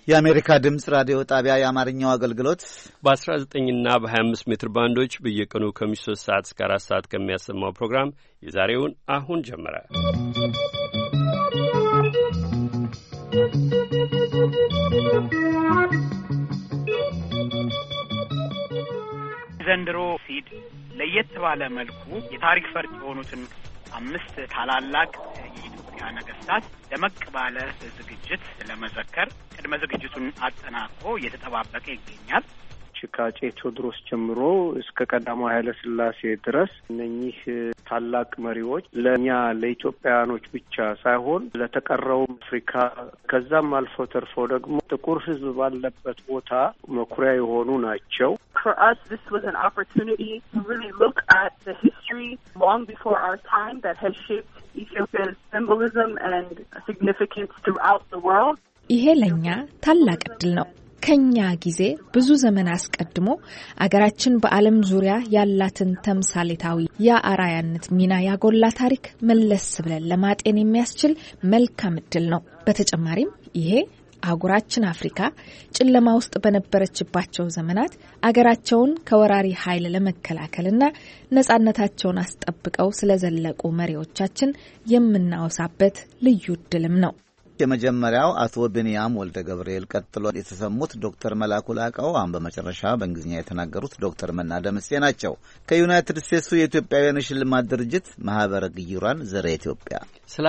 የአሜሪካ ድምጽ ራዲዮ ጣቢያ የአማርኛው አገልግሎት በ19 እና በ25 ሜትር ባንዶች በየቀኑ ከምሽቱ 3 ሰዓት እስከ 4 ሰዓት ከሚያሰማው ፕሮግራም የዛሬውን አሁን ጀመረ። ዘንድሮ ሲድ ለየት ባለ መልኩ የታሪክ ፈርጥ የሆኑትን 5 ታላላቅ የኢትዮጵያ ነገስታት ደመቅ ባለ ዝግጅት ለመዘከር ቅድመ ዝግጅቱን አጠናቆ እየተጠባበቀ ይገኛል። ከአፄ ቴዎድሮስ ጀምሮ እስከ ቀዳማዊ ኃይለ ሥላሴ ድረስ እነኚህ ታላቅ መሪዎች ለእኛ ለኢትዮጵያውያኖች ብቻ ሳይሆን ለተቀረው አፍሪካ ከዛም አልፎ ተርፎ ደግሞ ጥቁር ሕዝብ ባለበት ቦታ መኩሪያ የሆኑ ናቸው። For us, this was an opportunity to really look at the history long before our time that has shaped Ethiopia's symbolism and significance throughout the world. ይሄ ለኛ ታላቅ ዕድል ነው። ከኛ ጊዜ ብዙ ዘመን አስቀድሞ አገራችን በዓለም ዙሪያ ያላትን ተምሳሌታዊ የአራያነት ሚና ያጎላ ታሪክ መለስ ብለን ለማጤን የሚያስችል መልካም ዕድል ነው። በተጨማሪም ይሄ አህጉራችን አፍሪካ ጨለማ ውስጥ በነበረችባቸው ዘመናት አገራቸውን ከወራሪ ኃይል ለመከላከልና ነጻነታቸውን አስጠብቀው ስለዘለቁ መሪዎቻችን የምናወሳበት ልዩ ዕድልም ነው። የመጀመሪያው አቶ ቢንያም ወልደ ገብርኤል፣ ቀጥሎ የተሰሙት ዶክተር መላኩ ላቀው፣ አሁን በመጨረሻ በእንግሊዝኛ የተናገሩት ዶክተር መና ደምሴ ናቸው። ከዩናይትድ ስቴትሱ የኢትዮጵያውያን ሽልማት ድርጅት ማህበረ ግዩራን ዘረ ኢትዮጵያ ስለ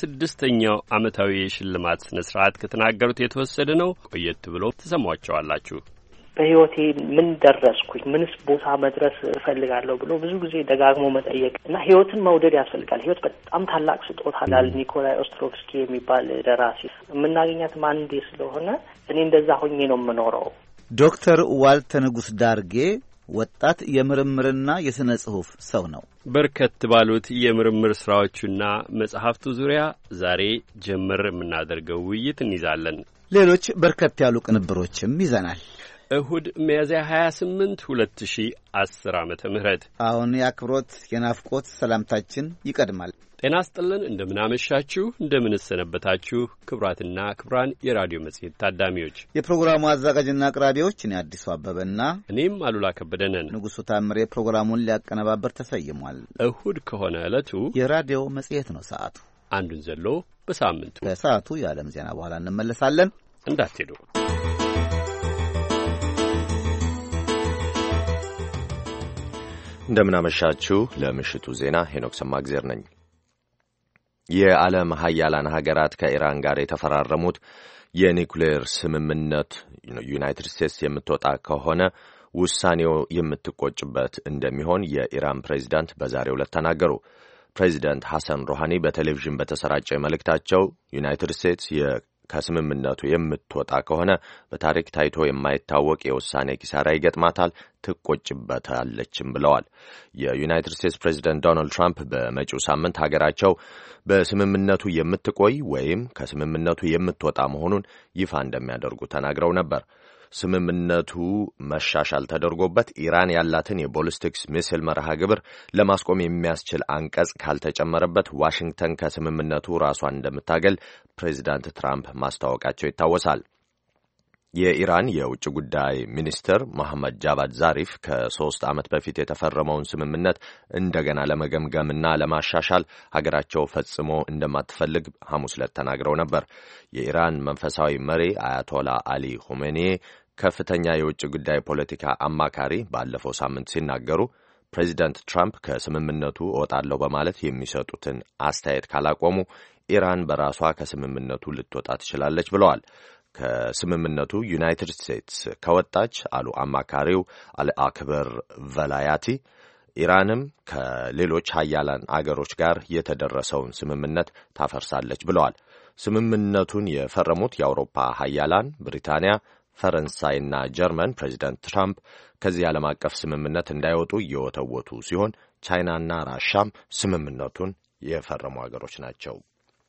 26ኛው ዓመታዊ የሽልማት ስነ ስርዓት ከተናገሩት የተወሰደ ነው። ቆየት ብሎ ተሰማቸዋላችሁ። በህይወቴ ምን ደረስኩኝ፣ ምንስ ቦታ መድረስ እፈልጋለሁ ብሎ ብዙ ጊዜ ደጋግሞ መጠየቅ እና ህይወትን መውደድ ያስፈልጋል። ህይወት በጣም ታላቅ ስጦታ ላል ኒኮላይ ኦስትሮቭስኪ የሚባል ደራሲ የምናገኛት አንዴ ስለሆነ እኔ እንደዛ ሆኜ ነው የምኖረው። ዶክተር ዋልተ ንጉስ ዳርጌ ወጣት የምርምርና የስነ ጽሁፍ ሰው ነው። በርከት ባሉት የምርምር ስራዎቹና መጽሐፍቱ ዙሪያ ዛሬ ጀምር የምናደርገው ውይይት እንይዛለን። ሌሎች በርከት ያሉ ቅንብሮችም ይዘናል። እሁድ ሚያዝያ 28 2010 ዓመተ ምህረት አሁን የአክብሮት የናፍቆት ሰላምታችን ይቀድማል። ጤና ይስጥልን። እንደምናመሻችሁ፣ እንደምንሰነበታችሁ ክቡራትና ክቡራን የራዲዮ መጽሔት ታዳሚዎች፣ የፕሮግራሙ አዘጋጅና አቅራቢዎች እኔ አዲሱ አበበና እኔም አሉላ ከበደ ነን። ንጉሱ ታምሬ ፕሮግራሙን ሊያቀነባበር ተሰይሟል። እሁድ ከሆነ ዕለቱ የራዲዮ መጽሔት ነው። ሰዓቱ አንዱን ዘሎ በሳምንቱ ከሰዓቱ የዓለም ዜና በኋላ እንመለሳለን። እንዳትሄዱ። እንደምናመሻችሁ። ለምሽቱ ዜና ሄኖክ ሰማግዜር ነኝ። የዓለም ሀያላን ሀገራት ከኢራን ጋር የተፈራረሙት የኒውክሌር ስምምነት ዩናይትድ ስቴትስ የምትወጣ ከሆነ ውሳኔው የምትቆጭበት እንደሚሆን የኢራን ፕሬዚዳንት በዛሬው ዕለት ተናገሩ። ፕሬዚዳንት ሐሰን ሮሃኒ በቴሌቪዥን በተሰራጨ መልእክታቸው ዩናይትድ ስቴትስ ከስምምነቱ የምትወጣ ከሆነ በታሪክ ታይቶ የማይታወቅ የውሳኔ ኪሳራ ይገጥማታል፣ ትቆጭበታለችም ብለዋል። የዩናይትድ ስቴትስ ፕሬዚደንት ዶናልድ ትራምፕ በመጪው ሳምንት ሀገራቸው በስምምነቱ የምትቆይ ወይም ከስምምነቱ የምትወጣ መሆኑን ይፋ እንደሚያደርጉ ተናግረው ነበር። ስምምነቱ መሻሻል ተደርጎበት ኢራን ያላትን የቦሊስቲክስ ሚሳይል መርሃ ግብር ለማስቆም የሚያስችል አንቀጽ ካልተጨመረበት ዋሽንግተን ከስምምነቱ ራሷን እንደምታገል ፕሬዚዳንት ትራምፕ ማስታወቃቸው ይታወሳል። የኢራን የውጭ ጉዳይ ሚኒስትር መሐመድ ጃቫድ ዛሪፍ ከ3 ዓመት በፊት የተፈረመውን ስምምነት እንደገና ለመገምገምና ለማሻሻል ሀገራቸው ፈጽሞ እንደማትፈልግ ሐሙስ ዕለት ተናግረው ነበር። የኢራን መንፈሳዊ መሪ አያቶላ አሊ ኹሜኒ ከፍተኛ የውጭ ጉዳይ ፖለቲካ አማካሪ ባለፈው ሳምንት ሲናገሩ ፕሬዚዳንት ትራምፕ ከስምምነቱ እወጣለሁ በማለት የሚሰጡትን አስተያየት ካላቆሙ ኢራን በራሷ ከስምምነቱ ልትወጣ ትችላለች ብለዋል። ከስምምነቱ ዩናይትድ ስቴትስ ከወጣች አሉ አማካሪው አልአክበር ቨላያቲ፣ ኢራንም ከሌሎች ሀያላን አገሮች ጋር የተደረሰውን ስምምነት ታፈርሳለች ብለዋል። ስምምነቱን የፈረሙት የአውሮፓ ሀያላን ብሪታንያ፣ ፈረንሳይና ጀርመን ፕሬዚዳንት ትራምፕ ከዚህ ዓለም አቀፍ ስምምነት እንዳይወጡ እየወተወቱ ሲሆን ቻይናና ራሻም ስምምነቱን የፈረሙ አገሮች ናቸው።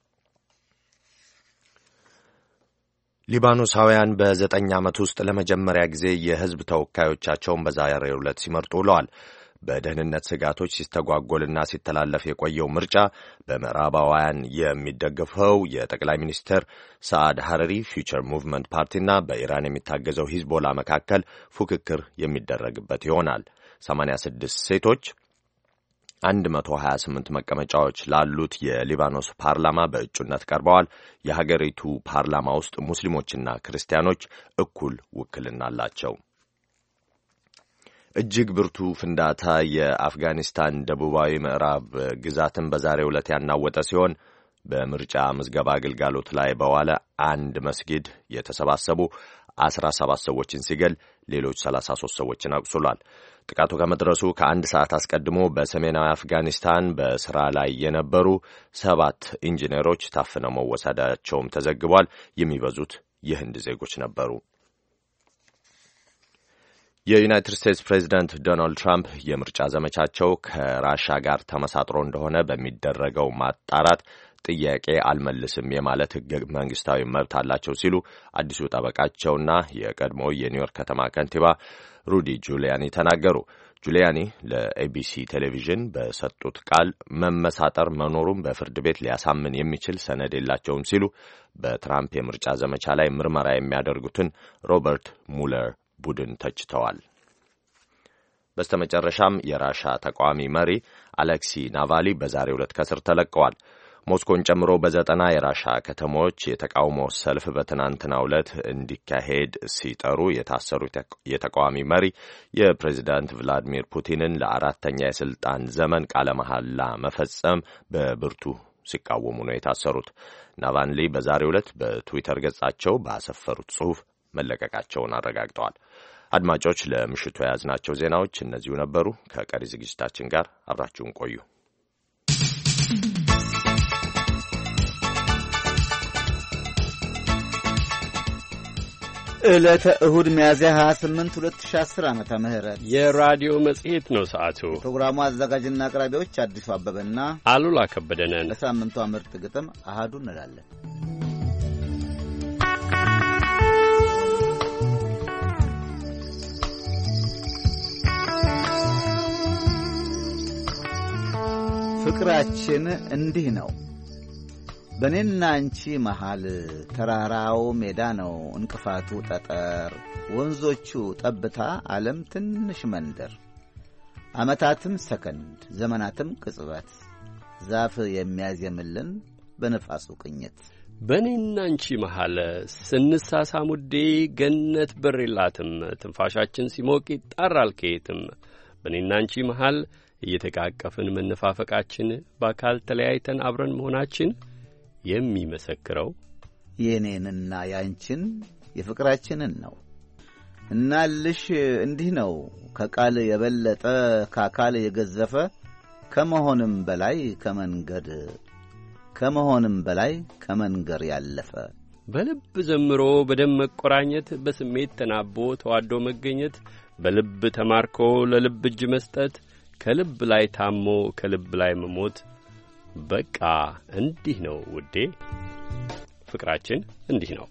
ሊባኖሳውያን በ9 ዓመት ውስጥ ለመጀመሪያ ጊዜ የሕዝብ ተወካዮቻቸውን በዛሬው ዕለት ሲመርጡ ውለዋል። በደህንነት ስጋቶች ሲስተጓጎልና ሲተላለፍ የቆየው ምርጫ በምዕራባውያን የሚደገፈው የጠቅላይ ሚኒስትር ሳዕድ ሐሪሪ ፊውቸር ሙቭመንት ፓርቲና በኢራን የሚታገዘው ሂዝቦላ መካከል ፉክክር የሚደረግበት ይሆናል። 86 ሴቶች 128 መቀመጫዎች ላሉት የሊባኖስ ፓርላማ በእጩነት ቀርበዋል። የሀገሪቱ ፓርላማ ውስጥ ሙስሊሞችና ክርስቲያኖች እኩል ውክልና አላቸው። እጅግ ብርቱ ፍንዳታ የአፍጋኒስታን ደቡባዊ ምዕራብ ግዛትን በዛሬው ዕለት ያናወጠ ሲሆን በምርጫ ምዝገባ አገልግሎት ላይ በዋለ አንድ መስጊድ የተሰባሰቡ 17 ሰዎችን ሲገል ሌሎች 33 ሰዎችን አቁስሏል። ጥቃቱ ከመድረሱ ከአንድ ሰዓት አስቀድሞ በሰሜናዊ አፍጋኒስታን በስራ ላይ የነበሩ 7 ኢንጂነሮች ታፍነው መወሰዳቸውም ተዘግቧል። የሚበዙት የህንድ ዜጎች ነበሩ። የዩናይትድ ስቴትስ ፕሬዚደንት ዶናልድ ትራምፕ የምርጫ ዘመቻቸው ከራሻ ጋር ተመሳጥሮ እንደሆነ በሚደረገው ማጣራት ጥያቄ አልመልስም የማለት ህገ መንግስታዊ መብት አላቸው ሲሉ አዲሱ ጠበቃቸውና የቀድሞ የኒውዮርክ ከተማ ከንቲባ ሩዲ ጁሊያኒ ተናገሩ። ጁሊያኒ ለኤቢሲ ቴሌቪዥን በሰጡት ቃል መመሳጠር መኖሩን በፍርድ ቤት ሊያሳምን የሚችል ሰነድ የላቸውም ሲሉ በትራምፕ የምርጫ ዘመቻ ላይ ምርመራ የሚያደርጉትን ሮበርት ሙለር ቡድን ተችተዋል። በስተመጨረሻም የራሻ ተቃዋሚ መሪ አሌክሲ ናቫልኒ በዛሬው ዕለት ከእስር ተለቀዋል። ሞስኮን ጨምሮ በ90 የራሻ ከተሞች የተቃውሞ ሰልፍ በትናንትናው ዕለት እንዲካሄድ ሲጠሩ የታሰሩት የተቃዋሚ መሪ የፕሬዚዳንት ቭላዲሚር ፑቲንን ለ4ኛ የስልጣን ዘመን ቃለ መሐላ መፈጸም በብርቱ ሲቃወሙ ነው የታሰሩት። ናቫልኒ በዛሬው ዕለት በትዊተር ገጻቸው ባሰፈሩት ጽሑፍ መለቀቃቸውን አረጋግጠዋል። አድማጮች፣ ለምሽቱ የያዝናቸው ዜናዎች እነዚሁ ነበሩ። ከቀሪ ዝግጅታችን ጋር አብራችሁን ቆዩ። ዕለተ እሁድ ሚያዝያ 28 2010 ዓመተ ምህረት የራዲዮ መጽሔት ነው ሰዓቱ። ፕሮግራሙ አዘጋጅና አቅራቢዎች አዲሱ አበበና አሉላ ከበደ ነን። ለሳምንቷ ምርጥ ግጥም አሃዱ እንላለን። ፍቅራችን እንዲህ ነው። በእኔና አንቺ መሃል ተራራው ሜዳ ነው፣ እንቅፋቱ ጠጠር፣ ወንዞቹ ጠብታ፣ ዓለም ትንሽ መንደር፣ ዓመታትም ሰከንድ፣ ዘመናትም ቅጽበት፣ ዛፍ የሚያዜምልን በነፋሱ ቅኝት። በእኔና አንቺ መሃል ስንሳሳም ውዴ ገነት በር የላትም፣ ትንፋሻችን ሲሞቅ ይጣራል ከየትም። በእኔና አንቺ መሃል እየተቃቀፍን መነፋፈቃችን፣ በአካል ተለያይተን አብረን መሆናችን የሚመሰክረው የኔንና ያንቺን የፍቅራችንን ነው። እናልሽ እንዲህ ነው ከቃል የበለጠ ከአካል የገዘፈ ከመሆንም በላይ ከመንገር ያለፈ በልብ ዘምሮ በደም መቆራኘት፣ በስሜት ተናቦ ተዋዶ መገኘት፣ በልብ ተማርኮ ለልብ እጅ መስጠት፣ ከልብ ላይ ታሞ ከልብ ላይ መሞት። በቃ እንዲህ ነው ውዴ፣ ፍቅራችን እንዲህ ነው።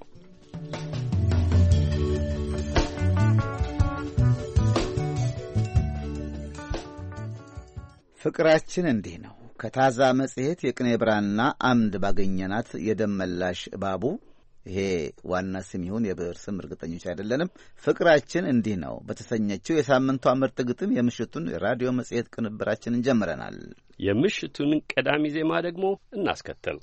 ፍቅራችን እንዲህ ነው። ከታዛ መጽሔት የቅኔ ብራና አምድ ባገኘናት የደመላሽ እባቡ፣ ይሄ ዋና ስም ይሁን የብዕር ስም እርግጠኞች አይደለንም፣ ፍቅራችን እንዲህ ነው በተሰኘችው የሳምንቷ ምርጥ ግጥም የምሽቱን የራዲዮ መጽሔት ቅንብራችንን ጀምረናል። የምሽቱን ቀዳሚ ዜማ ደግሞ እናስከተል።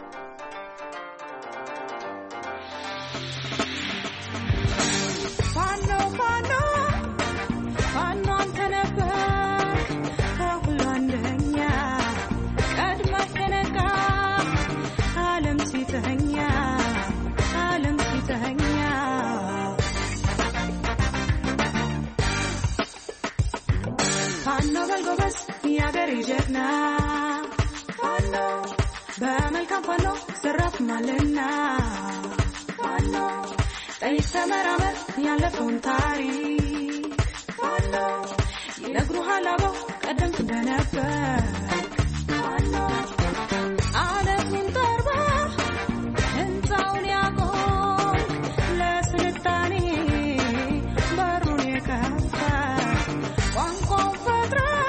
ጀግና ፋኖ በመልካም ፋኖ ዘራፍ ማለና ፋኖ ጠይቅ ተመራመር ያለፈውን ታሪክ ፋኖ ይነግሩሃል አበው ቀደምት እንደነበር ፋኖ ዓለሙን ጠርባ ሕንፃውን ያቆም ለስልጣኔ በሩን የከፈተ ቋንቋውን ፈጥረ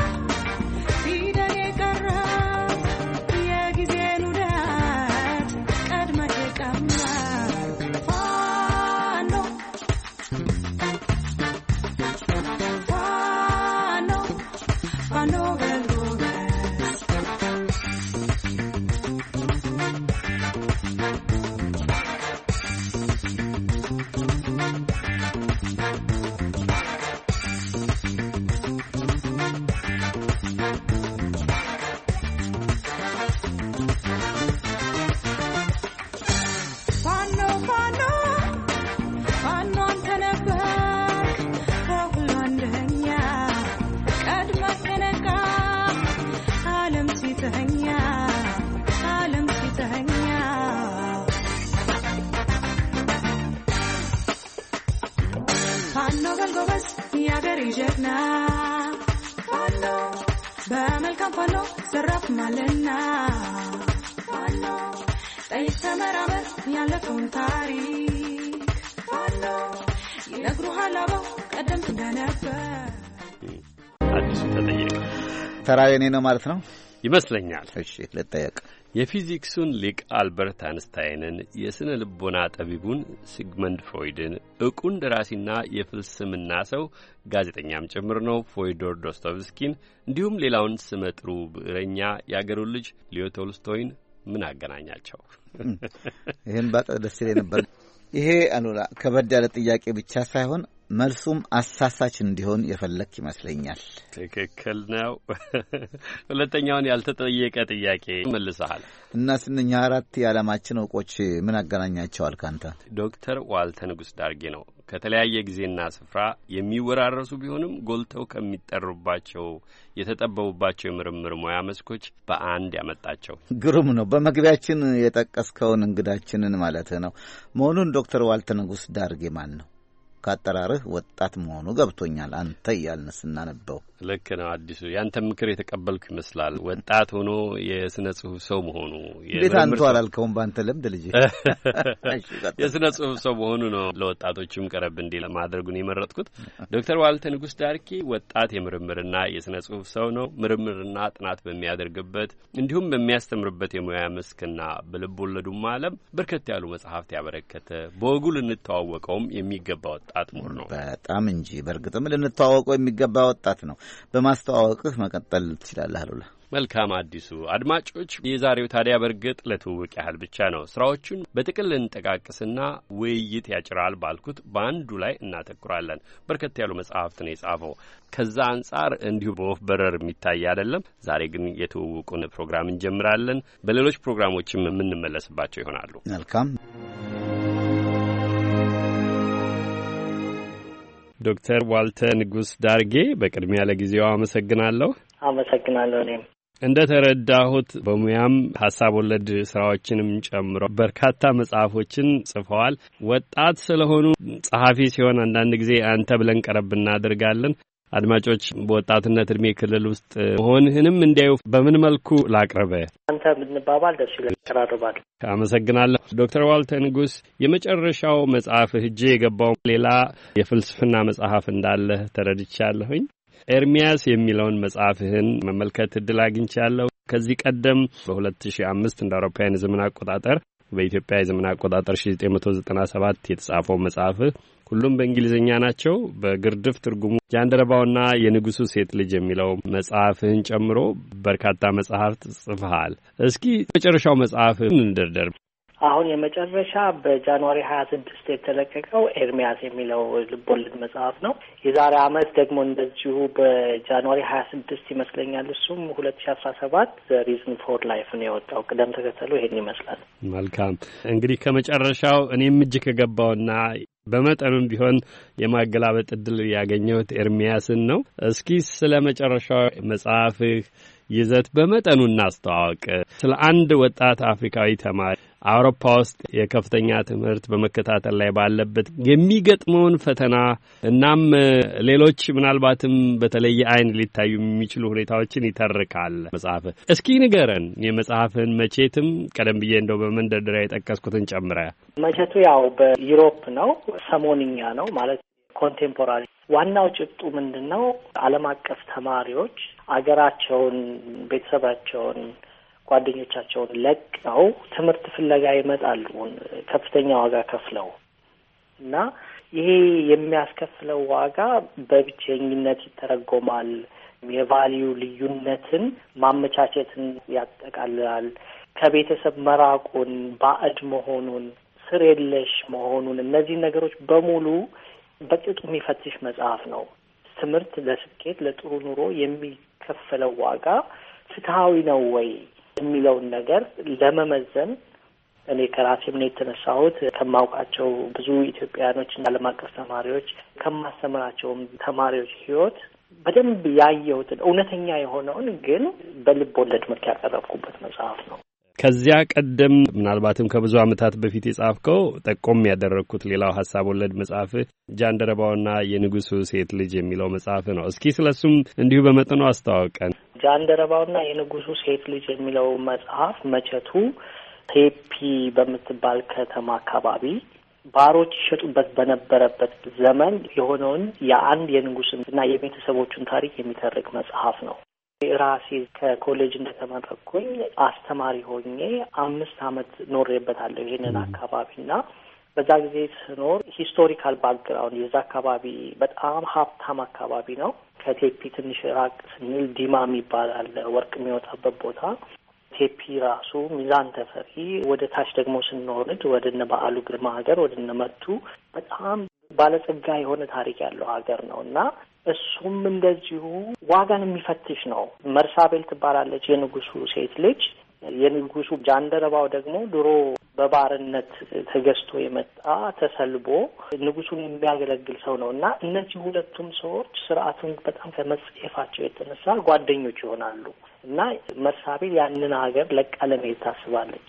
ይበል ጎበዝ ያገሬ ጀግና ፋኖ በመልካም ፋኖ ዘራፍ ማለና ፋኖ ጠይቅ ተመራመር ያለፈውን ታሪክ ፋኖ ይነግሩሃል አበው ቀደምት እንደነበር። አዲሱ ተጠየቀ። ተራው የኔ ነው ማለት ነው ይመስለኛል። እሺ ልጠየቅ። የፊዚክሱን ሊቅ አልበርት አንስታይንን፣ የስነ ልቦና ጠቢቡን ሲግመንድ ፍሮይድን፣ ዕውቁን ደራሲና የፍልስምና ሰው ጋዜጠኛም ጭምር ነው ፊዮዶር ዶስቶቭስኪን፣ እንዲሁም ሌላውን ስመጥሩ ብዕረኛ የአገሩን ልጅ ሊዮ ቶልስቶይን ምን አገናኛቸው? ይህን ባጠ ደስ ይለኝ ነበር። ይሄ አሉላ ከበድ ያለ ጥያቄ ብቻ ሳይሆን መልሱም አሳሳች እንዲሆን የፈለክ ይመስለኛል። ትክክል ነው። ሁለተኛውን ያልተጠየቀ ጥያቄ መልሰሃል። እና ስንኛ አራት የዓለማችን ዕውቆች ምን አገናኛቸዋል ካንተ? ዶክተር ዋልተ ንጉሥ ዳርጌ ነው። ከተለያየ ጊዜና ስፍራ የሚወራረሱ ቢሆንም ጎልተው ከሚጠሩባቸው የተጠበቡባቸው የምርምር ሙያ መስኮች በአንድ ያመጣቸው ግሩም ነው። በመግቢያችን የጠቀስከውን እንግዳችንን ማለት ነው መሆኑን ዶክተር ዋልተ ንጉሥ ዳርጌ ማን ነው? ካጠራርህ ወጣት መሆኑ ገብቶኛል። አንተ እያልን ስናነበው ልክ ነው። አዲሱ ያንተ ምክር የተቀበልኩ ይመስላል። ወጣት ሆኖ የስነ ጽሁፍ ሰው መሆኑ እንዴት አንተ አላልከውም? ባንተ ልምድ ልጅ የስነ ጽሁፍ ሰው መሆኑ ነው ለወጣቶችም ቀረብ እንዲል ለማድረጉን የመረጥኩት። ዶክተር ዋልተ ንጉሥ ዳርኬ ወጣት የምርምርና የስነ ጽሁፍ ሰው ነው። ምርምርና ጥናት በሚያደርግበት እንዲሁም በሚያስተምርበት የሙያ መስክና በልብ ወለዱም ዓለም በርከት ያሉ መጽሐፍት ያበረከተ በወጉ ልንተዋወቀውም የሚገባ ወጣት ምሁር ነው። በጣም እንጂ በእርግጥም ልንተዋወቀው የሚገባ ወጣት ነው። በማስተዋወቅህ መቀጠል ትችላለህ አሉላ። መልካም አዲሱ። አድማጮች የዛሬው ታዲያ በእርግጥ ለትውውቅ ያህል ብቻ ነው። ስራዎቹን በጥቅል እንጠቃቅስና ውይይት ያጭራል ባልኩት በአንዱ ላይ እናተኩራለን። በርከት ያሉ መጽሐፍት ነው የጻፈው። ከዛ አንጻር እንዲሁ በወፍ በረር የሚታይ አይደለም። ዛሬ ግን የትውውቁን ፕሮግራም እንጀምራለን። በሌሎች ፕሮግራሞችም የምንመለስባቸው ይሆናሉ። መልካም ዶክተር ዋልተ ንጉሥ ዳርጌ በቅድሚያ ለጊዜው አመሰግናለሁ። አመሰግናለሁ። እኔም እንደ ተረዳሁት በሙያም ሀሳብ ወለድ ስራዎችንም ጨምሮ በርካታ መጽሐፎችን ጽፈዋል። ወጣት ስለሆኑ ጸሐፊ ሲሆን አንዳንድ ጊዜ አንተ ብለን ቀረብ እናደርጋለን። አድማጮች በወጣትነት እድሜ ክልል ውስጥ መሆንህንም እንዲያዩ በምን መልኩ ላቅርበ? አንተ ብንባባል ደስ ይላል። ተራርባል። አመሰግናለሁ። ዶክተር ዋልተ ንጉሥ የመጨረሻው መጽሐፍ ሄጄ የገባው ሌላ የፍልስፍና መጽሐፍ እንዳለ ተረድቻለሁኝ። ኤርሚያስ የሚለውን መጽሐፍህን መመልከት እድል አግኝቻለሁ። ከዚህ ቀደም በ2005 እንደ አውሮፓውያን የዘመን አቆጣጠር በኢትዮጵያ የዘመን አቆጣጠር 1997 የተጻፈው መጽሐፍህ ሁሉም በእንግሊዝኛ ናቸው። በግርድፍ ትርጉሙ ጃንደረባውና የንጉሱ ሴት ልጅ የሚለው መጽሐፍህን ጨምሮ በርካታ መጽሐፍት ጽፈሃል። እስኪ መጨረሻው መጽሐፍህን እንደርደር። አሁን የመጨረሻ በጃንዋሪ 26 የተለቀቀው ኤርሚያስ የሚለው ልቦለድ መጽሐፍ ነው። የዛሬ አመት ደግሞ እንደዚሁ በጃንዋሪ 26 ይመስለኛል እሱም 2017 ዘ ሪዝን ፎር ላይፍ ነው የወጣው። ቅደም ተከተሉ ይሄን ይመስላል። መልካም እንግዲህ ከመጨረሻው እኔም እጅ ከገባውና በመጠኑም ቢሆን የማገላበጥ እድል ያገኘሁት ኤርሚያስን ነው። እስኪ ስለ መጨረሻው መጽሐፍህ ይዘት በመጠኑ እናስተዋወቅ። ስለ አንድ ወጣት አፍሪካዊ ተማሪ አውሮፓ ውስጥ የከፍተኛ ትምህርት በመከታተል ላይ ባለበት የሚገጥመውን ፈተና እናም ሌሎች ምናልባትም በተለየ ዓይን ሊታዩ የሚችሉ ሁኔታዎችን ይተርካል መጽሐፍ። እስኪ ንገረን የመጽሐፍን መቼትም ቀደም ብዬ እንደው በመንደርደሪያ የጠቀስኩትን ጨምረ። መቼቱ ያው በዩሮፕ ነው፣ ሰሞንኛ ነው ማለት ኮንቴምፖራሪ። ዋናው ጭብጡ ምንድን ነው? ዓለም አቀፍ ተማሪዎች አገራቸውን፣ ቤተሰባቸውን፣ ጓደኞቻቸውን ለቀው ትምህርት ፍለጋ ይመጣሉ ከፍተኛ ዋጋ ከፍለው እና ይሄ የሚያስከፍለው ዋጋ በብቸኝነት ይተረጎማል። የቫልዩ ልዩነትን ማመቻቸትን ያጠቃልላል። ከቤተሰብ መራቁን፣ ባዕድ መሆኑን፣ ስር የለሽ መሆኑን እነዚህ ነገሮች በሙሉ በቅጡ የሚፈትሽ መጽሐፍ ነው። ትምህርት ለስኬት ለጥሩ ኑሮ የሚከፈለው ዋጋ ፍትሐዊ ነው ወይ የሚለውን ነገር ለመመዘን እኔ ከራሴም ነው የተነሳሁት። ከማውቃቸው ብዙ ኢትዮጵያውያኖች እና ዓለም አቀፍ ተማሪዎች ከማስተምራቸውም ተማሪዎች ሕይወት በደንብ ያየሁትን እውነተኛ የሆነውን ግን በልብ ወለድ መልክ ያቀረብኩበት መጽሐፍ ነው። ከዚያ ቀደም ምናልባትም ከብዙ ዓመታት በፊት የጻፍከው ጠቆም ያደረግኩት ሌላው ሀሳብ ወለድ መጽሐፍህ ጃንደረባውና የንጉሱ ሴት ልጅ የሚለው መጽሐፍ ነው። እስኪ ስለሱም እንዲሁ በመጠኑ አስተዋውቀን። ጃንደረባውና የንጉሱ ሴት ልጅ የሚለው መጽሐፍ መቼቱ ቴፒ በምትባል ከተማ አካባቢ ባሮች ይሸጡበት በነበረበት ዘመን የሆነውን የአንድ የንጉስን እና የቤተሰቦቹን ታሪክ የሚተርክ መጽሐፍ ነው። ራሴ ከኮሌጅ እንደተመረኩኝ አስተማሪ ሆኜ 5 ዓመት ኖሬበታለሁ ይሄንን አካባቢና በዛ ጊዜ ስኖር ሂስቶሪካል ባክግራውንድ የዛ አካባቢ በጣም ሀብታም አካባቢ ነው። ከቴፒ ትንሽ ራቅ ስንል ዲማ ይባላል ወርቅ የሚወጣበት ቦታ። ቴፒ ራሱ ሚዛን ተፈሪ፣ ወደ ታች ደግሞ ስንወርድ ወደ እነ በዓሉ ግርማ ሀገር ወደ እነ መቱ በጣም ባለጸጋ የሆነ ታሪክ ያለው ሀገር ነው እና እሱም እንደዚሁ ዋጋን የሚፈትሽ ነው። መርሳቤል ትባላለች የንጉሱ ሴት ልጅ። የንጉሱ ጃንደረባው ደግሞ ድሮ በባርነት ተገዝቶ የመጣ ተሰልቦ ንጉሱን የሚያገለግል ሰው ነው እና እነዚህ ሁለቱም ሰዎች ስርዓቱን በጣም ከመጽሔፋቸው የተነሳ ጓደኞች ይሆናሉ እና መርሳቤል ያንን ሀገር ለቃ ለመሄድ ታስባለች።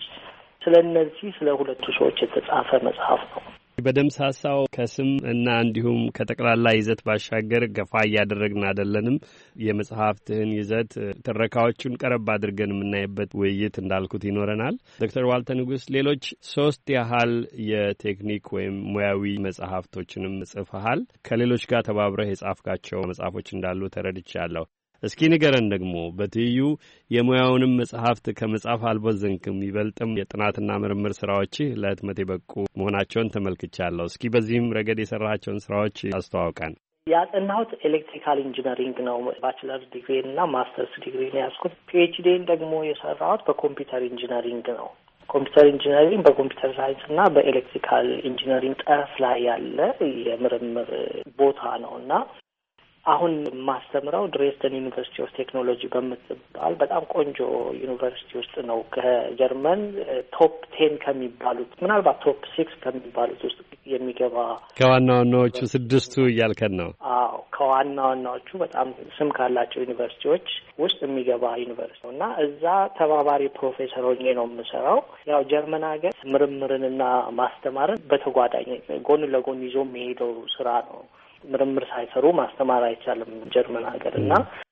ስለ ሁለቱ ሰዎች የተጻፈ መጽሐፍ ነው። በደምሳሳው ከስም እና እንዲሁም ከጠቅላላ ይዘት ባሻገር ገፋ እያደረግን አይደለንም። የመጽሐፍትህን ይዘት ትረካዎቹን ቀረብ አድርገን የምናይበት ውይይት እንዳልኩት ይኖረናል። ዶክተር ዋልተ ንጉስ ሌሎች 3 ያህል የቴክኒክ ወይም ሙያዊ መጽሐፍቶችንም ጽፈሃል። ከሌሎች ጋር ተባብረህ የጻፍካቸው መጽሐፎች እንዳሉ ተረድቻለሁ። እስኪ ንገረን ደግሞ በትይዩ የሙያውንም መጽሐፍት ከመጽሐፍ አልቦዘንክም፣ ይበልጥም የጥናትና ምርምር ስራዎችህ ለህትመት የበቁ መሆናቸውን ተመልክቻለሁ። እስኪ በዚህም ረገድ የሰራቸውን ስራዎች አስተዋውቀን። ያጠናሁት ኤሌክትሪካል ኢንጂነሪንግ ነው። ባችለር ዲግሪ እና ማስተርስ ዲግሪ ነው ያዝኩት። ፒኤችዲን ደግሞ የሰራሁት በኮምፒውተር ኢንጂነሪንግ ነው። ኮምፒውተር ኢንጂነሪንግ በኮምፒውተር ሳይንስ እና በኤሌክትሪካል ኢንጂነሪንግ ጠረፍ ላይ ያለ የምርምር ቦታ ነው እና አሁን ማስተምረው ድሬስደን ዩኒቨርሲቲ ኦፍ ቴክኖሎጂ በምትባል በጣም ቆንጆ ዩኒቨርሲቲ ውስጥ ነው። ከጀርመን ቶፕ 10 ከሚባሉት ምናልባት ቶፕ 6 ከሚባሉት ውስጥ የሚገባ ከዋና ዋናዎቹ 6ቱ እያልከን ነው? አዎ፣ ከዋና ዋናዎቹ በጣም ስም ካላቸው ዩኒቨርሲቲዎች ውስጥ የሚገባ ዩኒቨርሲቲ ነው እና እዛ ተባባሪ ፕሮፌሰር ሆኜ ነው የምሰራው። ያው ጀርመን ሀገር ምርምርንና ማስተማርን በተጓዳኝ ጎን ለጎን ይዞ የሚሄደው ስራ ነው። ምርምር ሳይሰሩ ማስተማር አይቻልም ጀርመን ሀገር እና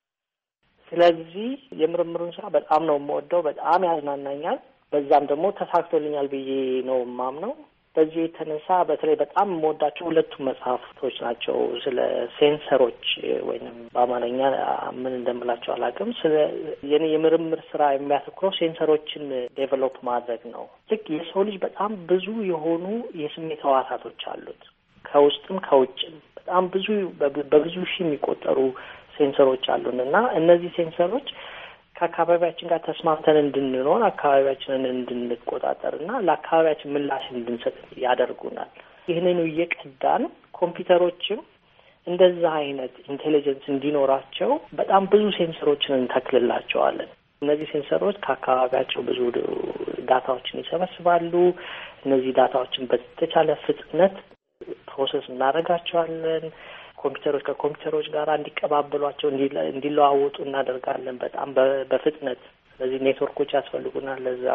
ስለዚህ የምርምሩን ስራ በጣም ነው የምወደው፣ በጣም ያዝናናኛል። በዛም ደግሞ ተሳክቶልኛል ብዬ ነው የማምነው። በዚህ የተነሳ በተለይ በጣም የምወዳቸው 2 መጽሐፍቶች ናቸው። ስለ ሴንሰሮች ወይም በአማርኛ ምን እንደምላቸው አላውቅም። ስለ የኔ የምርምር ስራ የሚያተኩረው ሴንሰሮችን ዴቨሎፕ ማድረግ ነው። ልክ የሰው ልጅ በጣም ብዙ የሆኑ የስሜት ህዋሳቶች አሉት፣ ከውስጥም ከውጭም በጣም ብዙ በብዙ ሺህ የሚቆጠሩ ሴንሰሮች አሉን እና እነዚህ ሴንሰሮች ከአካባቢያችን ጋር ተስማምተን እንድንኖር፣ አካባቢያችንን እንድንቆጣጠር እና ለአካባቢያችን ምላሽ እንድንሰጥ ያደርጉናል። ይህንኑ እየቀዳን ኮምፒውተሮችም እንደዛ አይነት ኢንቴሊጀንስ እንዲኖራቸው በጣም ብዙ ሴንሰሮችን እንተክልላቸዋለን። እነዚህ ሴንሰሮች ከአካባቢያቸው ብዙ ዳታዎችን ይሰበስባሉ። እነዚህ ዳታዎችን በተቻለ ፍጥነት ፕሮሰስ እናደርጋቸዋለን። ኮምፒውተሮች ከኮምፒውተሮች ጋር እንዲቀባበሏቸው እንዲለዋወጡ እናደርጋለን በጣም በፍጥነት። ስለዚህ ኔትወርኮች ያስፈልጉናል፣ ለዛ